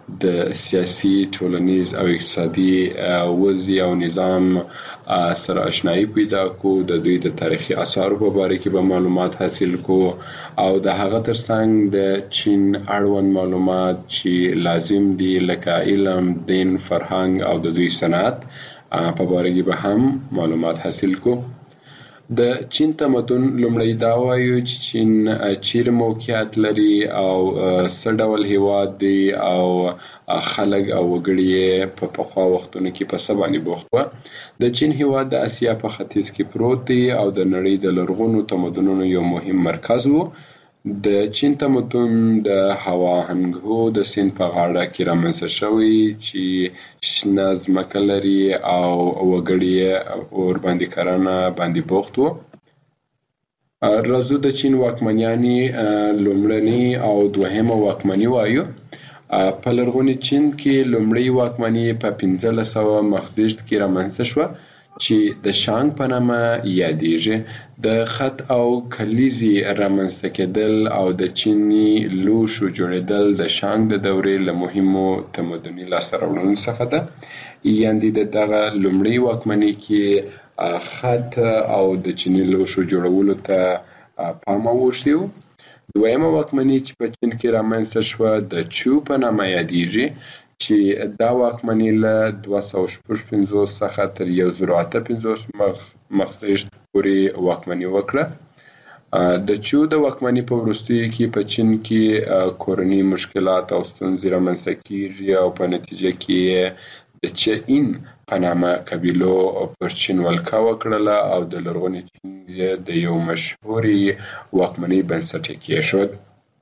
د سیاسي ټولنیز او اقتصادي وضع او نظام سره آشنایی پیدا کو، د دوی د تاریخي آثارو په باره کې به معلومات حاصل کو او د هغه ترڅنګ د چین اړوند معلومات چې لازم دي لکه علم، دین، فرهنګ او د دوی صنعت په باره کې به هم معلومات حاصل کو. د چین تمدن لومړی دا وایو چې چین چیرې موقعیت لري او څه ډول هیواد دی او خلک او وګړي په پخوا وختونو کې په څه باندې بوخت وو. د چین هیواد د اسیا په ختیځ کې پروت دی او د نړۍ د لرغونو تمدنونو یو مهم مرکز وو. د چین تمدن د هوا هنګهو د سیند په غاړه کې رامنځته شوی چې شنه ځمکه لري او وګړي اور باندې کرنه باندې بوخت وو. راځو د چین واکمنیانې لومړنۍ او دوهمه واکمني وایو. په لرغوني چین کې لومړی واکمني په پنځلس سوه مخزېږد کې رامنځته شوه چې د شانګ په نامه یادېږي. د خط او کلیزې رامنځته کېدل او د چیني لوښو جوړېدل د شانګ د دورې له مهمو تمدني لاسته راوړنو څخه ده. یعنې د دغه لومړۍ واکمنۍ کې خط او د چیني لوښو جوړولو ته پام اوښتی و. دویمه واکمني چې په چین کې رامنځته شوه د چو په نامه یادېږي چې دا واکمني له دوه سوه شپږ پنځوس څخه تر یو زر اته پنځوس مخزېږد پورې واکمني وکړه. د چو د واکمني په وروستیو کې په چین کې کورني مشکلات او ستونزې رامنځته کیږي او په نتیجه کې د چین په نامه قبیلو پر چین ولکه وکړله او د لرغوني چین د یو مشهورې واکمنۍ بنسټ یې کېښود.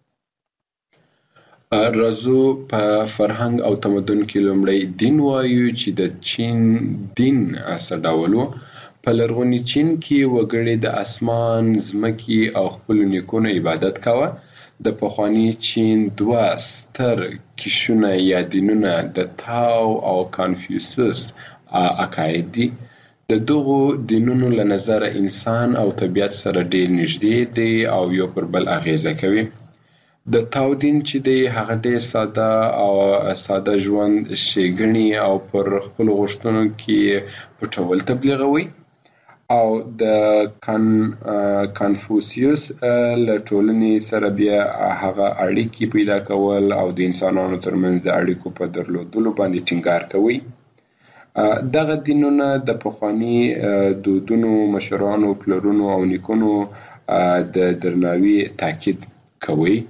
راځو په فرهنګ او تمدن کې لومړی دین وایو چې د چین دین څه ډول و. په لرغوني چین کې وګړي د اسمان، ځمکې او خپلو نیکونو عبادت کاوه. د پخواني چین دوه ستر کشونه یا دینونه د تاو او کانفیوسس عقاید دي. د دغو دینونو له نظره انسان او طبیعت سره ډیر نږدې دی او یو پر بل اغیزه کوي. د تاو دین چې دی هغه ډیر ساده او ساده ژوند ښېګڼې او پر خپلو غوښتنو کې پټول تبلیغوي او د کان کانفوسیوس له ټولنې سره بیا هغه اړیکې پیدا کول او د انسانانو ترمنځ د اړیکو په درلودلو باندې ټینګار کوي. دغه دینونه د پخواني دودونو، مشرانو، پلرونو او نیکونو د درناوي تاکید کوي.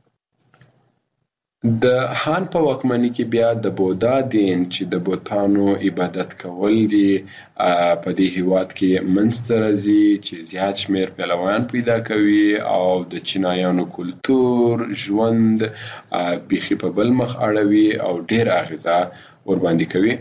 د هان په واکمنۍ کې بیا د بودا دین چې د بوتانو عبادت کول دي په دې هیواد کې منځته راځي چې زیات شمیر پیروان پیدا کوي او د چینایانو کلتور، ژوند بیخي په بل مخ اړوي او ډیر اغیزه ورباندې کوي.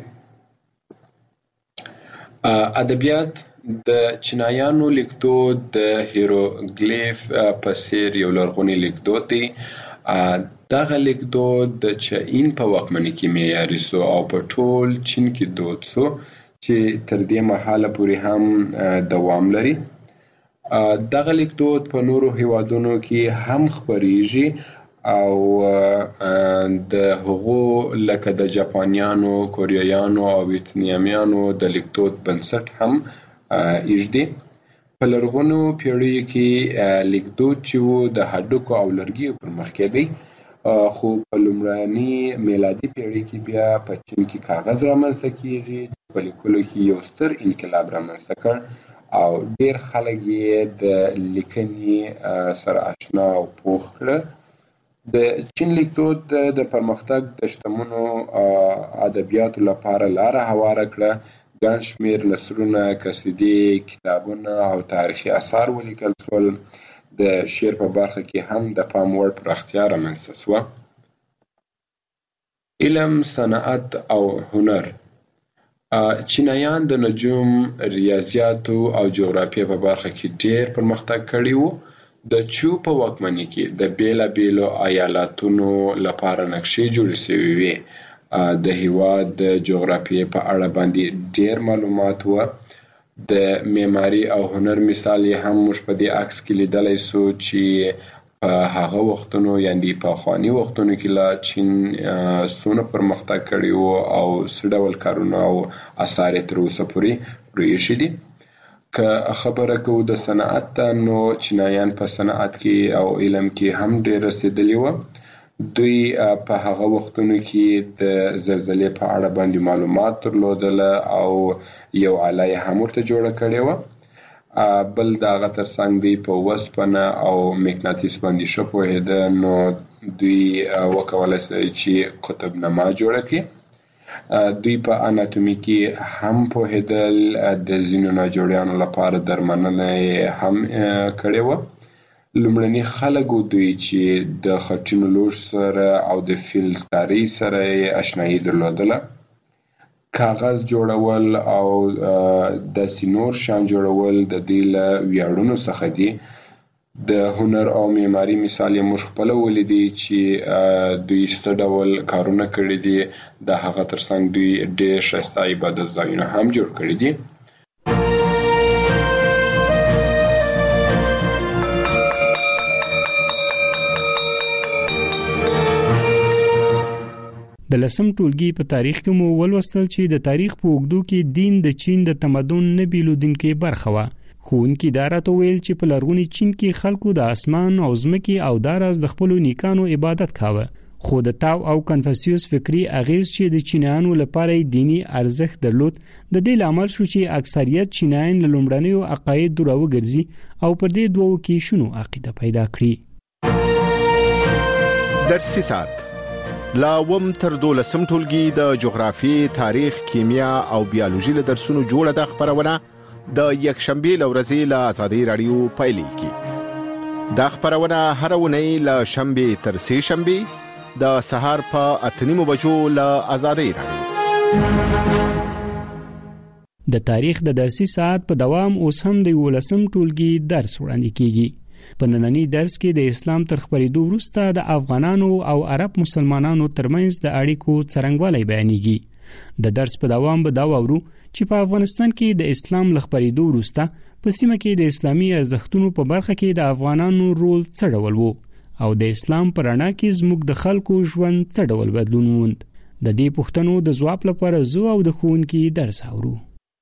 ادبیات د چینایانو لیکدود د هیروګلیف په څیر یو لرغونی لیکدود دی. دغه لیکدود د چین په واکمنۍ کې معیاري سو او په ټول چین کې دود سو چې تر دې مهاله پورې هم دوام لري. دغه لیکدود په نورو هیوادونو کې هم خپریږي او د هغو لکه د جاپانیانو، کوریایانو او ویتنامیانو د لیکدود بنسټ هم ایږدي. په لرغونو پیړیو کې لیکدود چې و د هډوکو او لرګیو پر مخ کېدی، خو په لومړني میلادي پیړۍ کې بیا په چین کې کاغذ رامنځته کیږي چې په لیکلو کې یو ستر انقلاب رامنځته کړ او ډیر خلک یې د لیکنې سره آشنا او پوه کړل. د چین لیکدود د پرمختګ د شتمنو ادبیاتو لپاره لاره هواره کړه. ګڼ شمېر نثرونه، قصیدې، کتابونه او تاریخي اثار ولیکل شول. د شعر په برخه کې هم د پام وړ پراختیا رامنځته شوه. علم، صنعت او هنر. چینایان د نجوم، ریاضیاتو او جغرافیې په برخه کې ډیر پرمختګ کړی و. د چو په واکمنۍ کې د بیلابیلو ایالتونو لپاره نقشې جوړې شوې وې. د هیواد د جغرافیې په اړه باندې ډیر معلومات و. د معماري او هنر مثال یې هم موږ په دې عکس کې لیدلی سو چې په هغه وختونو یعنی په خواني وختونو کې لا چین سونه پرمختګ کړی وو او څه ډول کارونه او آثار تر اوسه پورې پرېښي دي. که خبره کوو د صنعت ته، نو چینایان په صنعت کې او علم کې هم ډېر رسېدلي وو. دوی په هغه وختونو کې د زلزلې په اړه باندې معلومات درلودله او یو آله یې هم ورته جوړه کړې وه. بل د هغه تر څنګ دوی په وسپنه او مقناطیس باندې ښه پوهېده، نو دوی وکولی شي چې قطبنما جوړه کړي. دوی په اناتومي کې هم پوهېدل، د ځینو ناجوړیانو لپاره درملنه یې هم کړې وه. لومړني خلک دوی چې د خټینو لوښو سره او د فلزکارۍ سره یې اشنایي درلودله. کاغذ جوړول او داسې نور شیان جوړول د دوی له ویاړونو څخه دي. د هنر او معماري مثال یې موږ خپله ولیدی چې دوی څه ډول کارونه کړي دي. د هغه تر څنګ دوی ډېر ښایسته عبادت ځایونه هم جوړ کړي دي. د لسم ټولګي په تاریخ کې مو ولوستل چې د تاریخ په اوږدو کې دین د چین د تمدن نه بیلودونکې برخه وه. ښوونکي دا راته ویل چې په لرغوني چین کې خلکو د اسمان او ځمکې او داراز د خپلو نیکانو عبادت کاوه. خو د تاو او کنفوسیوس فکری اغیز چې د چینایانو لپاره دینی ارزښت درلود، د دې لامل شو چې اکثریت چینایان له لومړنیو عقایدو راوګرځي او پر دې دوو کې شنو عقیده پیدا کړي. درسي ساعت لا وم تر دولسم ټولګي د جغرافي، تاریخ، کیمیا او بیولوژي له درسونو جوړه د خبرونه د یکشنبه لورځي له آزادي رادیو پایلیږي. دا خبرونه هر ونی له شنبه تر سه شنبه د سهار په اتنیمو بجو له آزادي رادیو. د تاریخ د درسي ساعت په دوام اوس هم د ولسم ټولګي درس وړاندې کیږي. په نننی درس کې د اسلام تر خپرېدو وروسته د افغانانو او عرب مسلمانانو ترمنځ د اړیکو څرنګوالی بیانېږي. د درس په دوام به دا واورو چې په افغانستان کې د اسلام له خپرېدو وروسته په سیمه کې د اسلامي ارزښتونو په برخه کې د افغانانو رول څه ډول وو او د اسلام په رڼا کې زموږ د خلکو ژوند څه ډول بدلون وموند. د دې پوښتنو د ځواب لپاره زه او د ښوونکي درس اورو.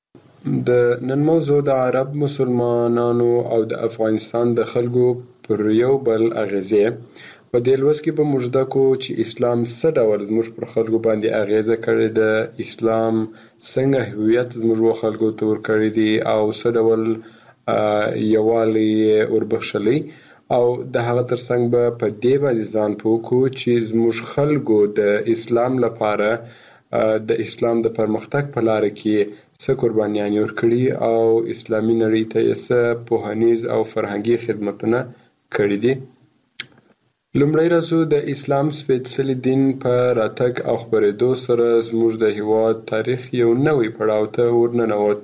د نن موضوع د عرب مسلمانانو او د افغانستان د خلکو پر یو بل اغیزې. په دې لوست کې به موږ زده کوو چې اسلام څه ډول زموږ پر خلکو باندې اغیزه کړې ده، اسلام څنګه هویت زموږ خلکو ته ورکړی دی او څه ډول یووالی وربخښلی، او د هغه ترڅنګ به په دې باندې ځان پوه کړو چې زموږ خلکو د اسلام لپاره د اسلام د پرمختګ په لاره کې څه قربانیانې ورکړي او اسلامي نړۍ ته یې څه پوهنیز او فرهنګي خدمتونه کړي دي. لومړی راځو د اسلام سپېڅلي دین په راتګ او خپرېدو سره زموږ د هېواد تاریخ یو نوی پړاو ته ورننوت،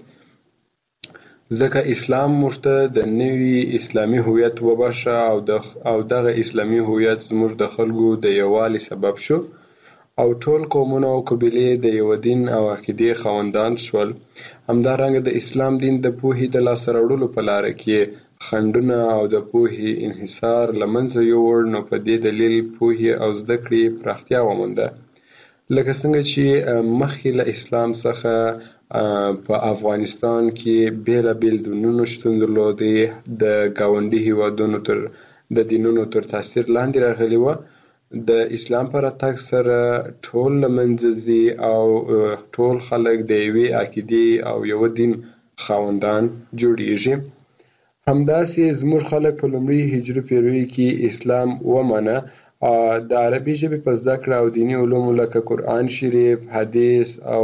ځکه اسلام موږ ته د نوي اسلامي هویت وبښه او دغه اسلامي هویت زموږ د خلکو د یووالي سبب شو او ټول قومونه او قبیلې د یو دین او عقیدې خاوندان شول. همدارنګه د اسلام دین د پوهې د لاسته راوړلو په لاره کې خنډونه او د پوهې انحصار له منځه یووړ، نو په دې دلیل پوهې او زده کړې پراختیا ومونده. لکه څنګه چې مخکې له اسلام څخه په افغانستان کې بېلابېل دینونه شتون درلودې، د ګاونډي هېوادونو تر د دینونو تر تاثیر لاندې راغلي وه. د اسلام په راتګ سره ټول له منځه ځي او ټول خلک د یوې عقیدې او یو دین خاوندان جوړیږي. همداسې زموږ خلک په لومړي هجري پیړۍ کې اسلام ومنه. د عربي ژبې په زده کړه او دیني علومو لکه قرآن شریف، حدیث او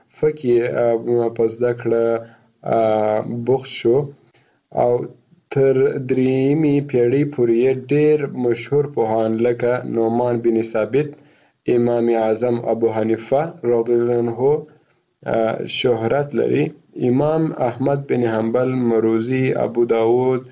فقه په زده کړه بوخت شو او تر درېیمې پیړۍ پورې ډېر مشهور پوهان لکه نعمان بن ثابت، امام اعظم ابو حنیفه رضی الله عنه شهرت لري. امام احمد بن حنبل، مروزی، ابو داود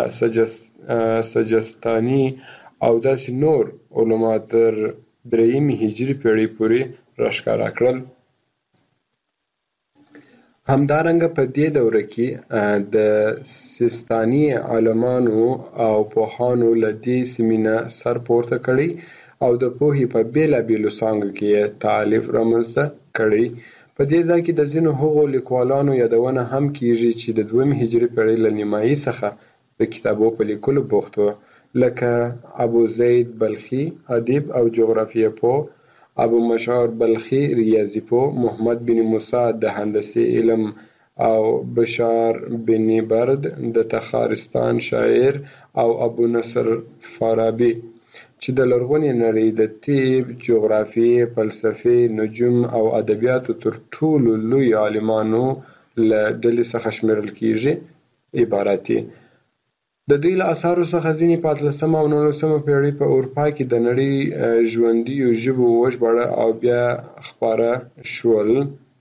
سجستانی او داسې نور علما تر درېیمې هجري پیړۍ پورې راښکاره کړل. همدارنګه په دې دوره کې د سیستاني عالمانو او پوهانو له دې سیمې نه سر پورته کړی او د پوهې په بیلابیلو څانګو کې تالیف رامنځته کړی. په دې ځای کې د ځینو هغو لیکوالانو یادونه هم کیږي چې د دویم هجري پیړۍ له نیمایي څخه د کتابو په لیکلو بوخت وو، لکه ابو زید بلخي ادیب او جغرافیه پوه، ابو مشعر بلخي ریاضي پوه، محمد بن موسی د هندسي علم او بشار بن برد د تخارستان شاعر او ابو نصر فارابي چې د لرغونې نړۍ د طب، جغرافیې، فلسفې، نجوم او ادبیاتو تر ټولو لوی عالمانو له ډلې څخه شمیرل کیږي عبارت دي. د دوی له اثارو څخه ځینې په اتلسمه او نولسمه پیړۍ په اروپا کې د نړۍ ژوندیو ژبو وژباړه او بیا خپاره شول.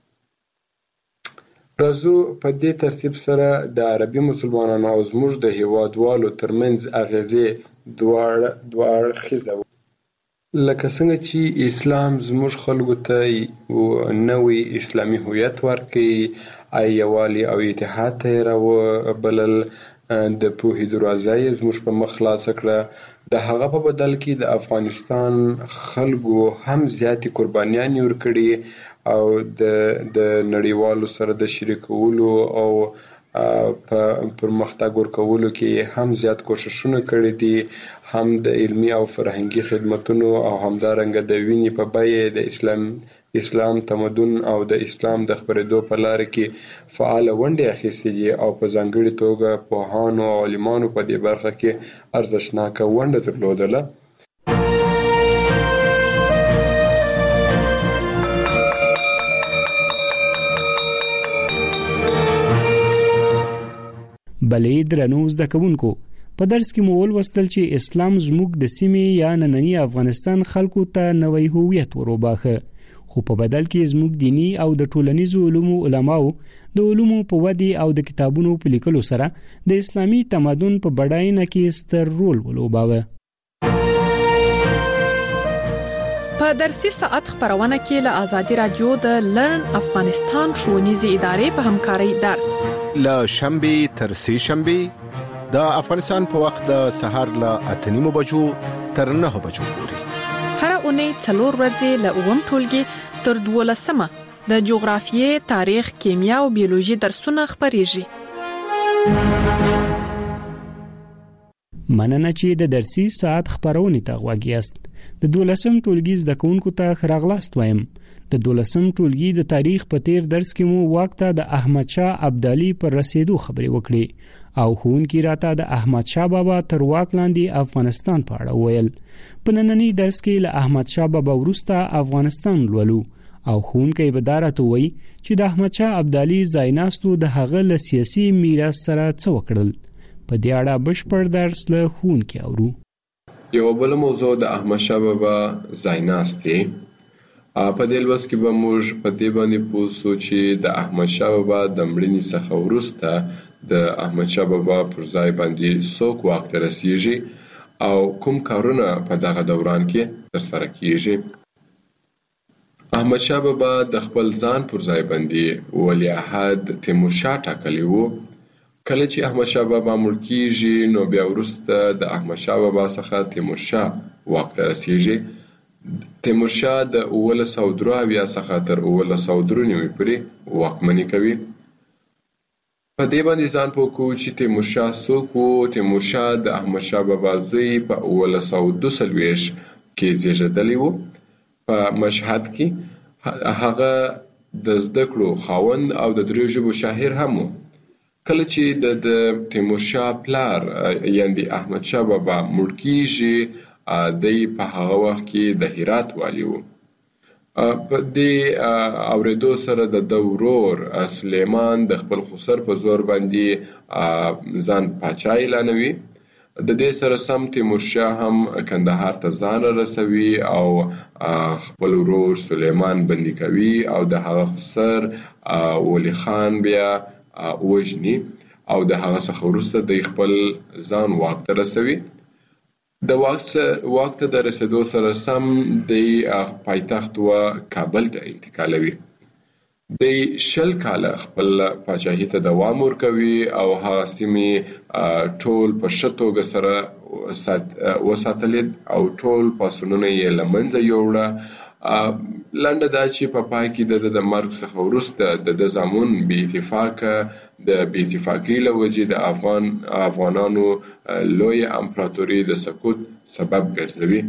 راځو په دې ترتیب سره د عربي مسلمانانو او زموږ د هیوادوالو ترمنځ اغیزې دواړه دواړخیزه وو. لکه څنګه چې اسلام زموږ خلکو ته نوی اسلامي هویت ورکړي، یووالي او اتحاد ته یې راوبلل، د پوهې دروازه یې زموږ په مخ خلاصه کړه. د هغه په بدل کې د افغانستان خلکو هم زیاتې قربانیانې ورکړي او د د نړیوالو سره د شریکولو او په پرمختګ ورکولو کې هم زیات کوششونه کړي دي، هم د علمي او فرهنګي خدمتونو او همدارنګه د وینې په بیه د اسلام اسلام تمدن او د اسلام د خپرېدو په لاره کې فعاله ونډې اخیستې دي او په ځانګړې توګه پوهانو او عالمانو په دې برخه کې ارزښتناکه ونډه درلودله. بلې درنو زده کوونکو، په درس کې مو ولوستل چې اسلام زموږ د سیمې یا نننی افغانستان خلکو ته نوی هویت وروباخه، خو په بدل کې زموږ دینی او د ټولنیزو علومو علماو د علومو په ودې او د کتابونو په لیکلو سره د اسلامي تمدن په بډاینه کې ستر رول ولوباوه. په درسي ساعت خبرونه کې له آزادي رادیو د لرن افغانستان ښوونیزې ادارې په همکارۍ درس له شنبه تر سه شنبه د افغانستان په وخت د سهار له اته نیمو بجو تر نه بجو پورې هر اونۍ څلور ورځې له اووم ټولګي تر دولسمه د جغرافیې، تاریخ، کیمیا او بیولوژي درسونه خبريږي. مننه چې د درسي ساعت خبرونه ته غوږ یاست. د دولسم ټولګي زده کوونکو ته خراغلاست وایم. د دولسم ټولګي د تاریخ په تیر درس کې مو وخت د احمد شاه ابدالي پر رسیدو خبرې وکړې او ښوونکي راته د احمد شاه بابا تر واک لاندې افغانستان په اړه ویل. په نننی درس کې له احمد شاه بابا وروسته افغانستان لولو او ښوونکی به دا راته وایي چې د احمد شاه ابدالي ځایناستو د هغه له سیاسي میراث سره څه وکړل. په دې اړه بشپړ درس له ښوونکي اورو. یو بل موضوع د احمد شاه بابا ځایناست دی. په دې لوست کې به موږ په دې باندې پوه شو چې د احمد شاه بابا د مړینې څخه وروسته د احمد شاه بابا پر ځای باندې څوک واک ته رسیږي او کوم کارونه په دغه دوران کې ترسره کیږي. احمد شاه بابا د خپل ځان پر ځای باندې ولیعهد تیمورشاه ټاکلی وو. کله چې احمد شاه بابا مړ کیږي نو بیا وروسته د احمد شاه بابا څخه تیمورشاه واک ته رسیږي. تیمورشاه د اوولس سوه درې اویا څخه تر اوولس سوه درې نوي پورې واکمني کوي. په دې باندې ځان پوه کوو چې تیمورشاه څوک و. تیمورشاه د احمد شاه بابا زوی په اوولس سوه دوه څلوېښت کې زیږېدلی و. په مشهد کې هغه د زده کړو خاوند او د دریو ژبو شاعر هم و. کله چې د تیمورشاه پلار یعنې احمد شاه بابا مړ کیږي دی په هغه وخت کې د هرات والی و. په دې اورېدو سره د ده ورور سلیمان د خپل خسر په زور باندې ځان پاچا اعلانوي. د دې سره سم تیمورشاه هم کندهار ته ځان رسوي او خپل ورور سلیمان بندي کوي او د هغه خسر ولی خان بیا وژني او د هغه څخه وروسته د خپل ځان واک ته رسوي. د واک ته د رسېدو سره سم د پایتخت و کابل ته انتقالوي. د شل کاله خپل پاچاهي ته دوام ورکوي او هغه سیمې ټول په ښه توګه سره وساتلې او ټول پاڅونونه یې له منځه یوړه. لنډه دا چې په پای کې د د مرګ څخه وروسته د زامن بې اتفاقه د بې اتفاقۍ له وجې د افغان افغانانو لوی امپراتوري د سقوط سبب ګرځوي.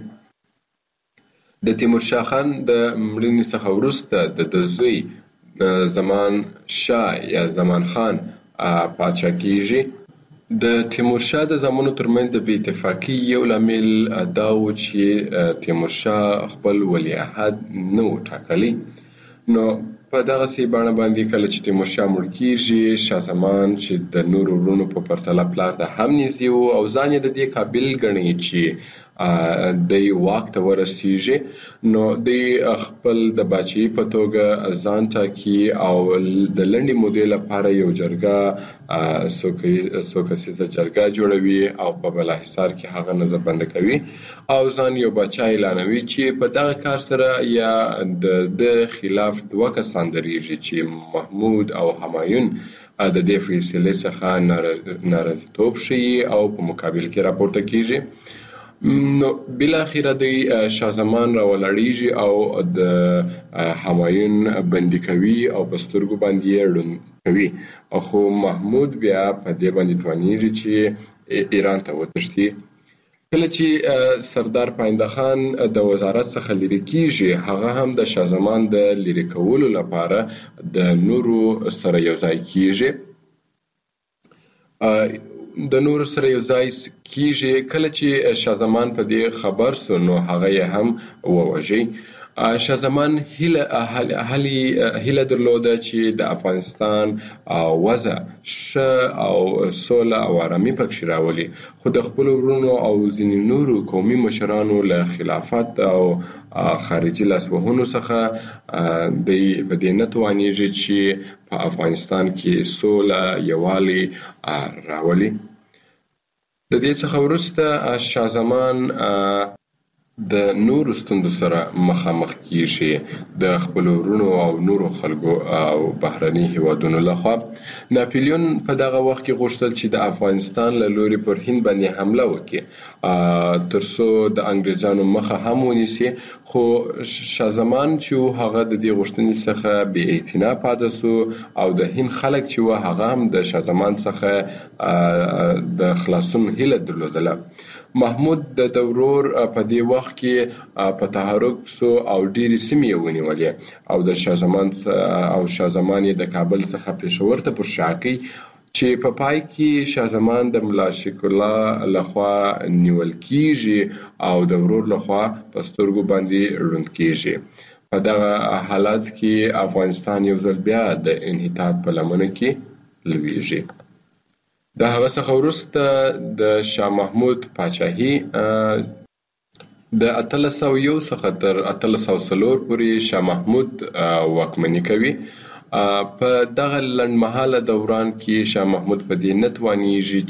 د تیمورشاه خان د مړینې څخه وروسته د د زوی زمان شاه یا زمان خان پاچا کیږي. د تیمورشاه د زامنو ترمنځ د بې اتفاقۍ یو لامل دا و چې تیمورشاه خپل ولیعهد نه و ټاکلی. نو په دغسې بڼه باندې کله چې تیمورشاه مړ کیږي، شاه زمان چې د نورو وروڼو په پرتله پلار ته هم نږدې و او ځان یې د دې قابل ګڼي چې دی واک ته ورسیږي، نو دی خپل د باچاهي په توګه ځان ټاکي او د لنډې مودې لپاره یو جرګه څو کسیزه جرګه جوړوي او په بالاحصار کې هغه نظربنده کوي او ځان یو باچا اعلانوي چې په دغه کار سره یا د خلاف دوه کسان درېږي چې محمود او همایون د دې فیصلې څخه ناراضیتوب ښیي او په مقابل کې راپورته کیږي. نو بالاخره د شاه زمان راولاړیږي او د همایون بندي کوي او په سترګو باندې یې ړوند کوي. خو محمود بیا په دې باندې توانیږي چې ایران ته وتښتي. کله چې سردار پاینده خان د وزارت څخه لرې کیږي، هغه هم د شاه زمان د لرې کولو لپاره د نورو سره یو ځای کیږي. د نور سره یو ځای کیږي. کله چې شاه زمان په دې خبر سو نو هغه یې هم ووژي. شاه زمان هیله هیله درلوده چې د افغانستان وضع ښه او سوله او آرامي پکښې راولي، خو د خپلو وروڼو او ځینې نورو قومي مشرانو له خلافت او خارجي لاسوهنو څخه دی په دې نه توانیږي چې په افغانستان کې سوله یووالی راولي. د دې څخه وروسته شاه زمان د نورو ستونزو سره مخامخ کیږي د خپلو وروڼو او نورو خلکو او بهرني هیوادونو لخوا. ناپلیون په دغه وخت کې غوښتل چې د افغانستان له لوري پر هند باندې حمله وکړي تر څو د انګریزانو مخه هم ونیسي، خو شاه زمان چې هغه د دې غوښتنې څخه بې اعتنا پاتې سو او د هند خلک چې هغه هم د شاه زمان څخه د خلاصون هیله درلودله. محمود د ورور په دې وخت کې په تحرک سو او ډېرې سیمې یې ونیولې او د شاه زمان او شاه زمان یې د کابل څخه پېښور ته پر شا کړ چې په پای کې شاه زمان د ملا شیخ الله لخوا نیول کیږي او د ورور لخوا په سترګو باندې ړوند کیږي. په دغه حالت کې افغانستان یو ځل بیا د انحطاط په لمنه کې لویږي. د هغه څخه وروسته د شاه محمود پاچاهي د اتلس سوه یو څخه تر اتلس سوه څلور پورې شاه محمود واکمني کوي. په دغه لنډمهاله دوران کې شاه محمود په دې نه توانیږي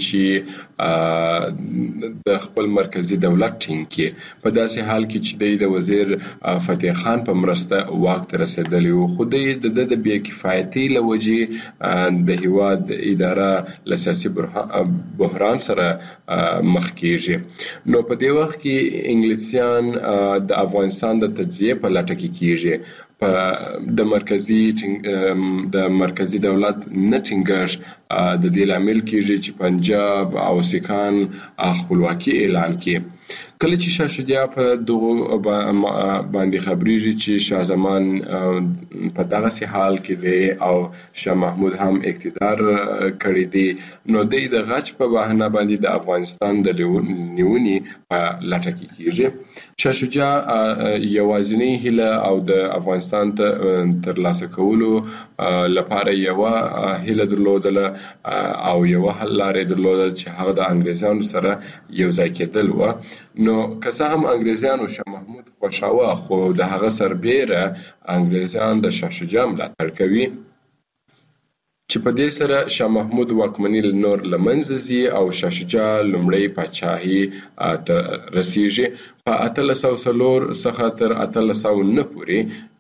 چې د خپل مرکزي دولت ټینګ کړي، په داسې حال کې چې دی د وزیر فتح خان په مرسته واک ته رسېدلی و، خو دی د ده د بې کفایتۍ له وجې د هیواد اداره له سیاسي بحران سره مخ کیږي. نو په دې وخت کې انګلیسیان د افغانستان د تجزیې په لټه کې کیږي. د مرکزي د مرکزي دولت نه ټینګښت د دې لامل کیږي چې پنجاب او سیکان خپلواکي اعلان کړي. کله چې شاه شجاع په دغه باندې خبرېږي چې شاه زمان په دغسې حال کې دی او شاه محمود هم اقتدار کړی دی، نو دی د غچ په بهانه باندې د افغانستان د نیونې په لټه کې کیږي. شاه شجاع یوازینۍ هیله او د افغانستان ته ترلاسه کولو لپاره یوه هیله درلودله او یوه حل لارې درلودل چې هغه د انګریزانو سره یو ځای کېدل و. نو که څه هم انګریزانو شاه محمود خوښاوه، خو د هغه سربیره انګریزان د شاه شجاع ملاتړ کوي چې په دې سره شاه محمود واکمني نور له منځه ځي او شاه شجاع لومړی پاچاهي ته رسیږي. په اتلس سوه څلور څخه تر اتلس سوه نه پورې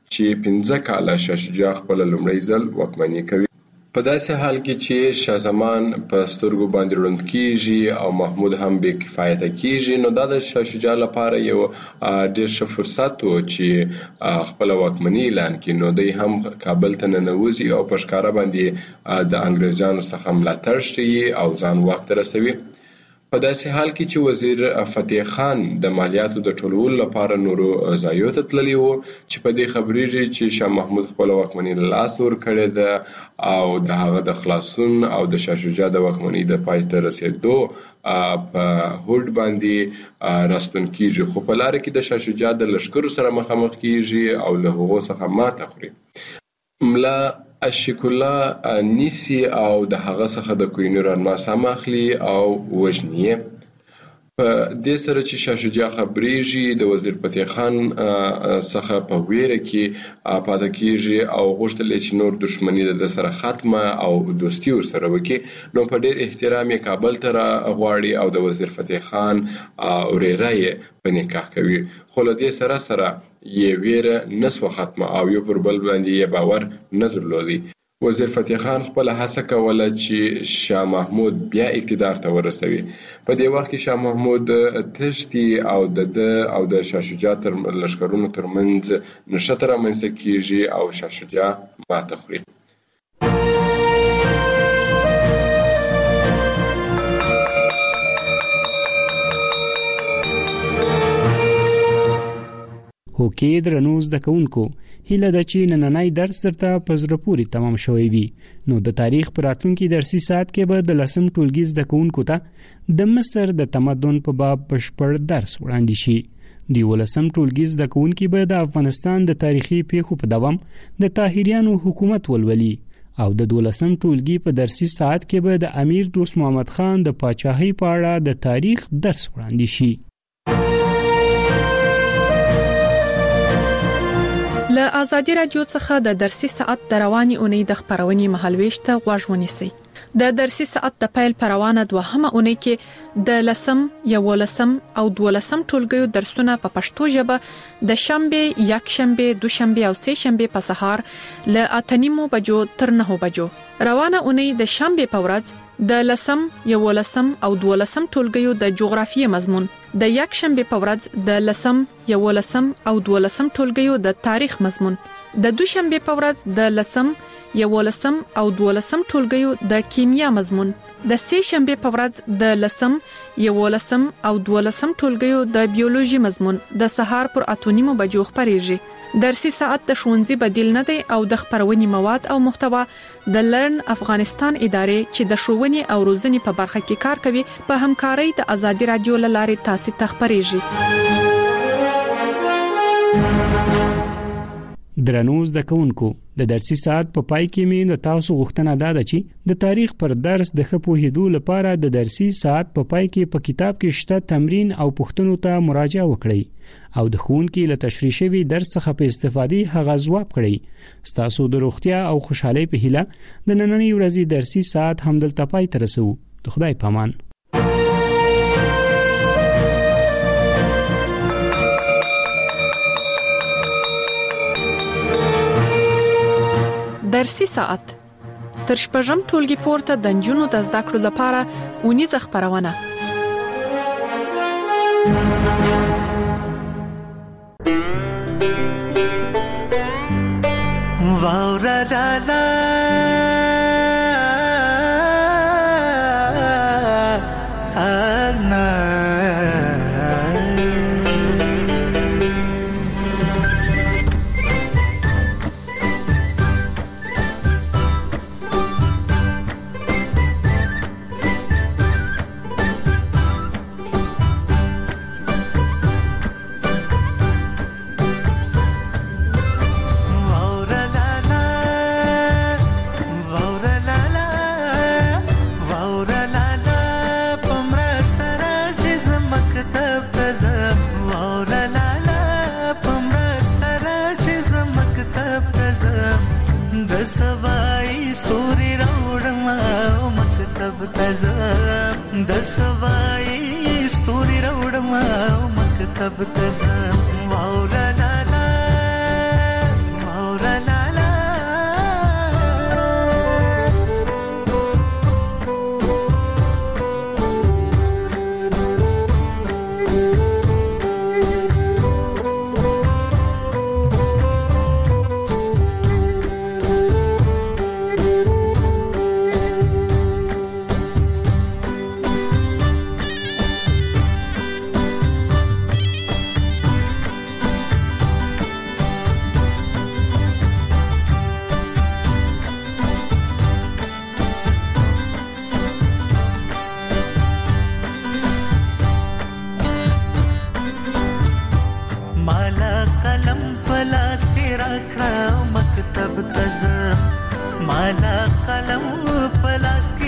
چې پنځه کاله شاه شجاع خپل لومړی ځل واکمني کوي. په داسې حال کې چې شاه زمان په سترګو باندې ړوند کیږي او محمود هم بې کفایته کیږي، نو دا د شاه شجاع لپاره یو ډېر ښه فرصت و چې خپل واکمني اعلان کړي. نو دی هم کابل ته ننوځي او په ښکاره باندې د انګریزانو څخه ملاتړ ښیي او ځان واک ته رسوي. په داسې حال کې چې وزیر فتح خان د مالیاتو د ټولولو لپاره نورو ځایو ته تللی و، چې په دې خبرېږي چې شاه محمود خپل واکمني له لاسه ورکړې ده او د هغه د خلاصون او د شاه شجاع د واکمنۍ د پای ته رسېدو په هوډ باندې راستون کیږي، خو په لاره کې د شاه شجاع د لښکرو سره مخامخ کیږي او له هغو څخه ماته خوري. ملا عاشق الله نیسي او د هغه څخه د کوهنور الماس هم اخلي او وژني یې. په دې سره چې شاه شجاع خبرېږي د وزیر فتح خان څخه په ویره کې پاتې کیږي او غوښتل چې نور دښمني د سره ختمه او دوستي ورسره وکړي. نو په ډېر احترام یې کابل ته راغواړي او د وزیر فتح خان ورېره یې په نکاح کوي، خو له دې سره سره یې ویره نسوه ختمه او یو پر بل باندې یې باور نه درلودی. وزیر فتح خان خپل هڅه کوله چې شاه محمود بیا اقتدار ته ورسوي. په دې وخت کې شاه محمود تښتي او د ده او د شاه شجاع تر لښکرونو ترمنځ نښته رامنځته کیږي او شاه شجاع ماته خوري. هوکې درنو زده کوونکو، هیله ده چې نننی درس درته په زړه پورې تمام شوی وي. نو د تاریخ په راتلونکي درسي ساعت کې به د لسم ټولګي زده کوونکو ته د مصر د تمدن په باب بشپړ درس وړاندې شي. د ولسم ټولګي زده کوونکي به د افغانستان د تاریخي پیښو په دوام د طاهریانو حکومت ولولي او د دولسم ټولګي په درسي ساعت کې به د امیر دوست محمد خان د پاچاهۍ په اړه د تاریخ درس وړاندې شي. له آزادي رادیو څخه د درسي ساعت د رواني اونۍ د خبرونې مهالويش ته غوږ ونیسئ. د درسي ساعت د پیل پروانه دوهمه اونۍ کې د لسم، یولسم او دولسم ټولګیو درسونه په پښتو ژبه د شنبه، یک شنبه، دوشنبه او سه شنبه په سهار له اتنیمو بجو تر نهو بجو. روانه اونۍ د شنبه په ورځ د لسم، یولسم او دولسم ټولګیو د جغرافیې مضمون، د یک شنبه په ورځ د لسم، یولسم او دولسم ټولګیو د تاریخ مضمون، د دوشنبه په ورځ د لسم، یولسم او دولسم ټولګیو د کیمیا مضمون، د سه شنبه په ورځ د لسم، یولسم او دولسم ټولګیو د بیولوژي مضمون د سهار پر اتونیمو بجو خبرېږي. درسي ساعت د ښوونځي بدیل نه دی او د خبرونې مواد او محتوا د لرن افغانستان ادارې چې د ښوونې او روزنې په برخه کې کار کوي په همکارۍ د آزادي رادیو له لارې تاسو ته خبرېږي. درنو زده کوونکو، د درسي ساعت په پای کې مې د تاسو غوښتنه ده چې د تاریخ پر درس د ښه پوهېدو لپاره د درسي ساعت په پای کې په کتاب کې شته تمرین او پوښتنو ته مراجعه وکړئ او د ښوونکي له تشریح شوي درس څخه په استفادې هغه ځواب کړئ. ستاسو د روغتیا او خوشحالۍ په هیله د نننۍ ورځې درسي ساعت همدلته پای ته رسوو. د خدای په امان. درسي ساعت تر شپږم ټولګي پورته د نجونو د زده کړو لپاره اونیزه خبرونه. واورا لالا انا سوای ستوري راوړم او مکتب تزم د سوای ستوري راوړم او مکتب تزم واو لا لا لا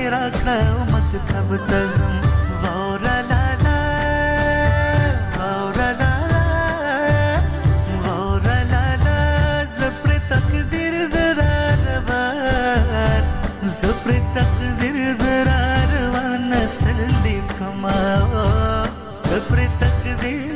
راکړه او مکتب ته ځم واوره لالا واوره لالا واوره لالا زه پرې تقدیر درا روان زه پرې تقدیر درا روان نسل لیکما زه پرې تقدیر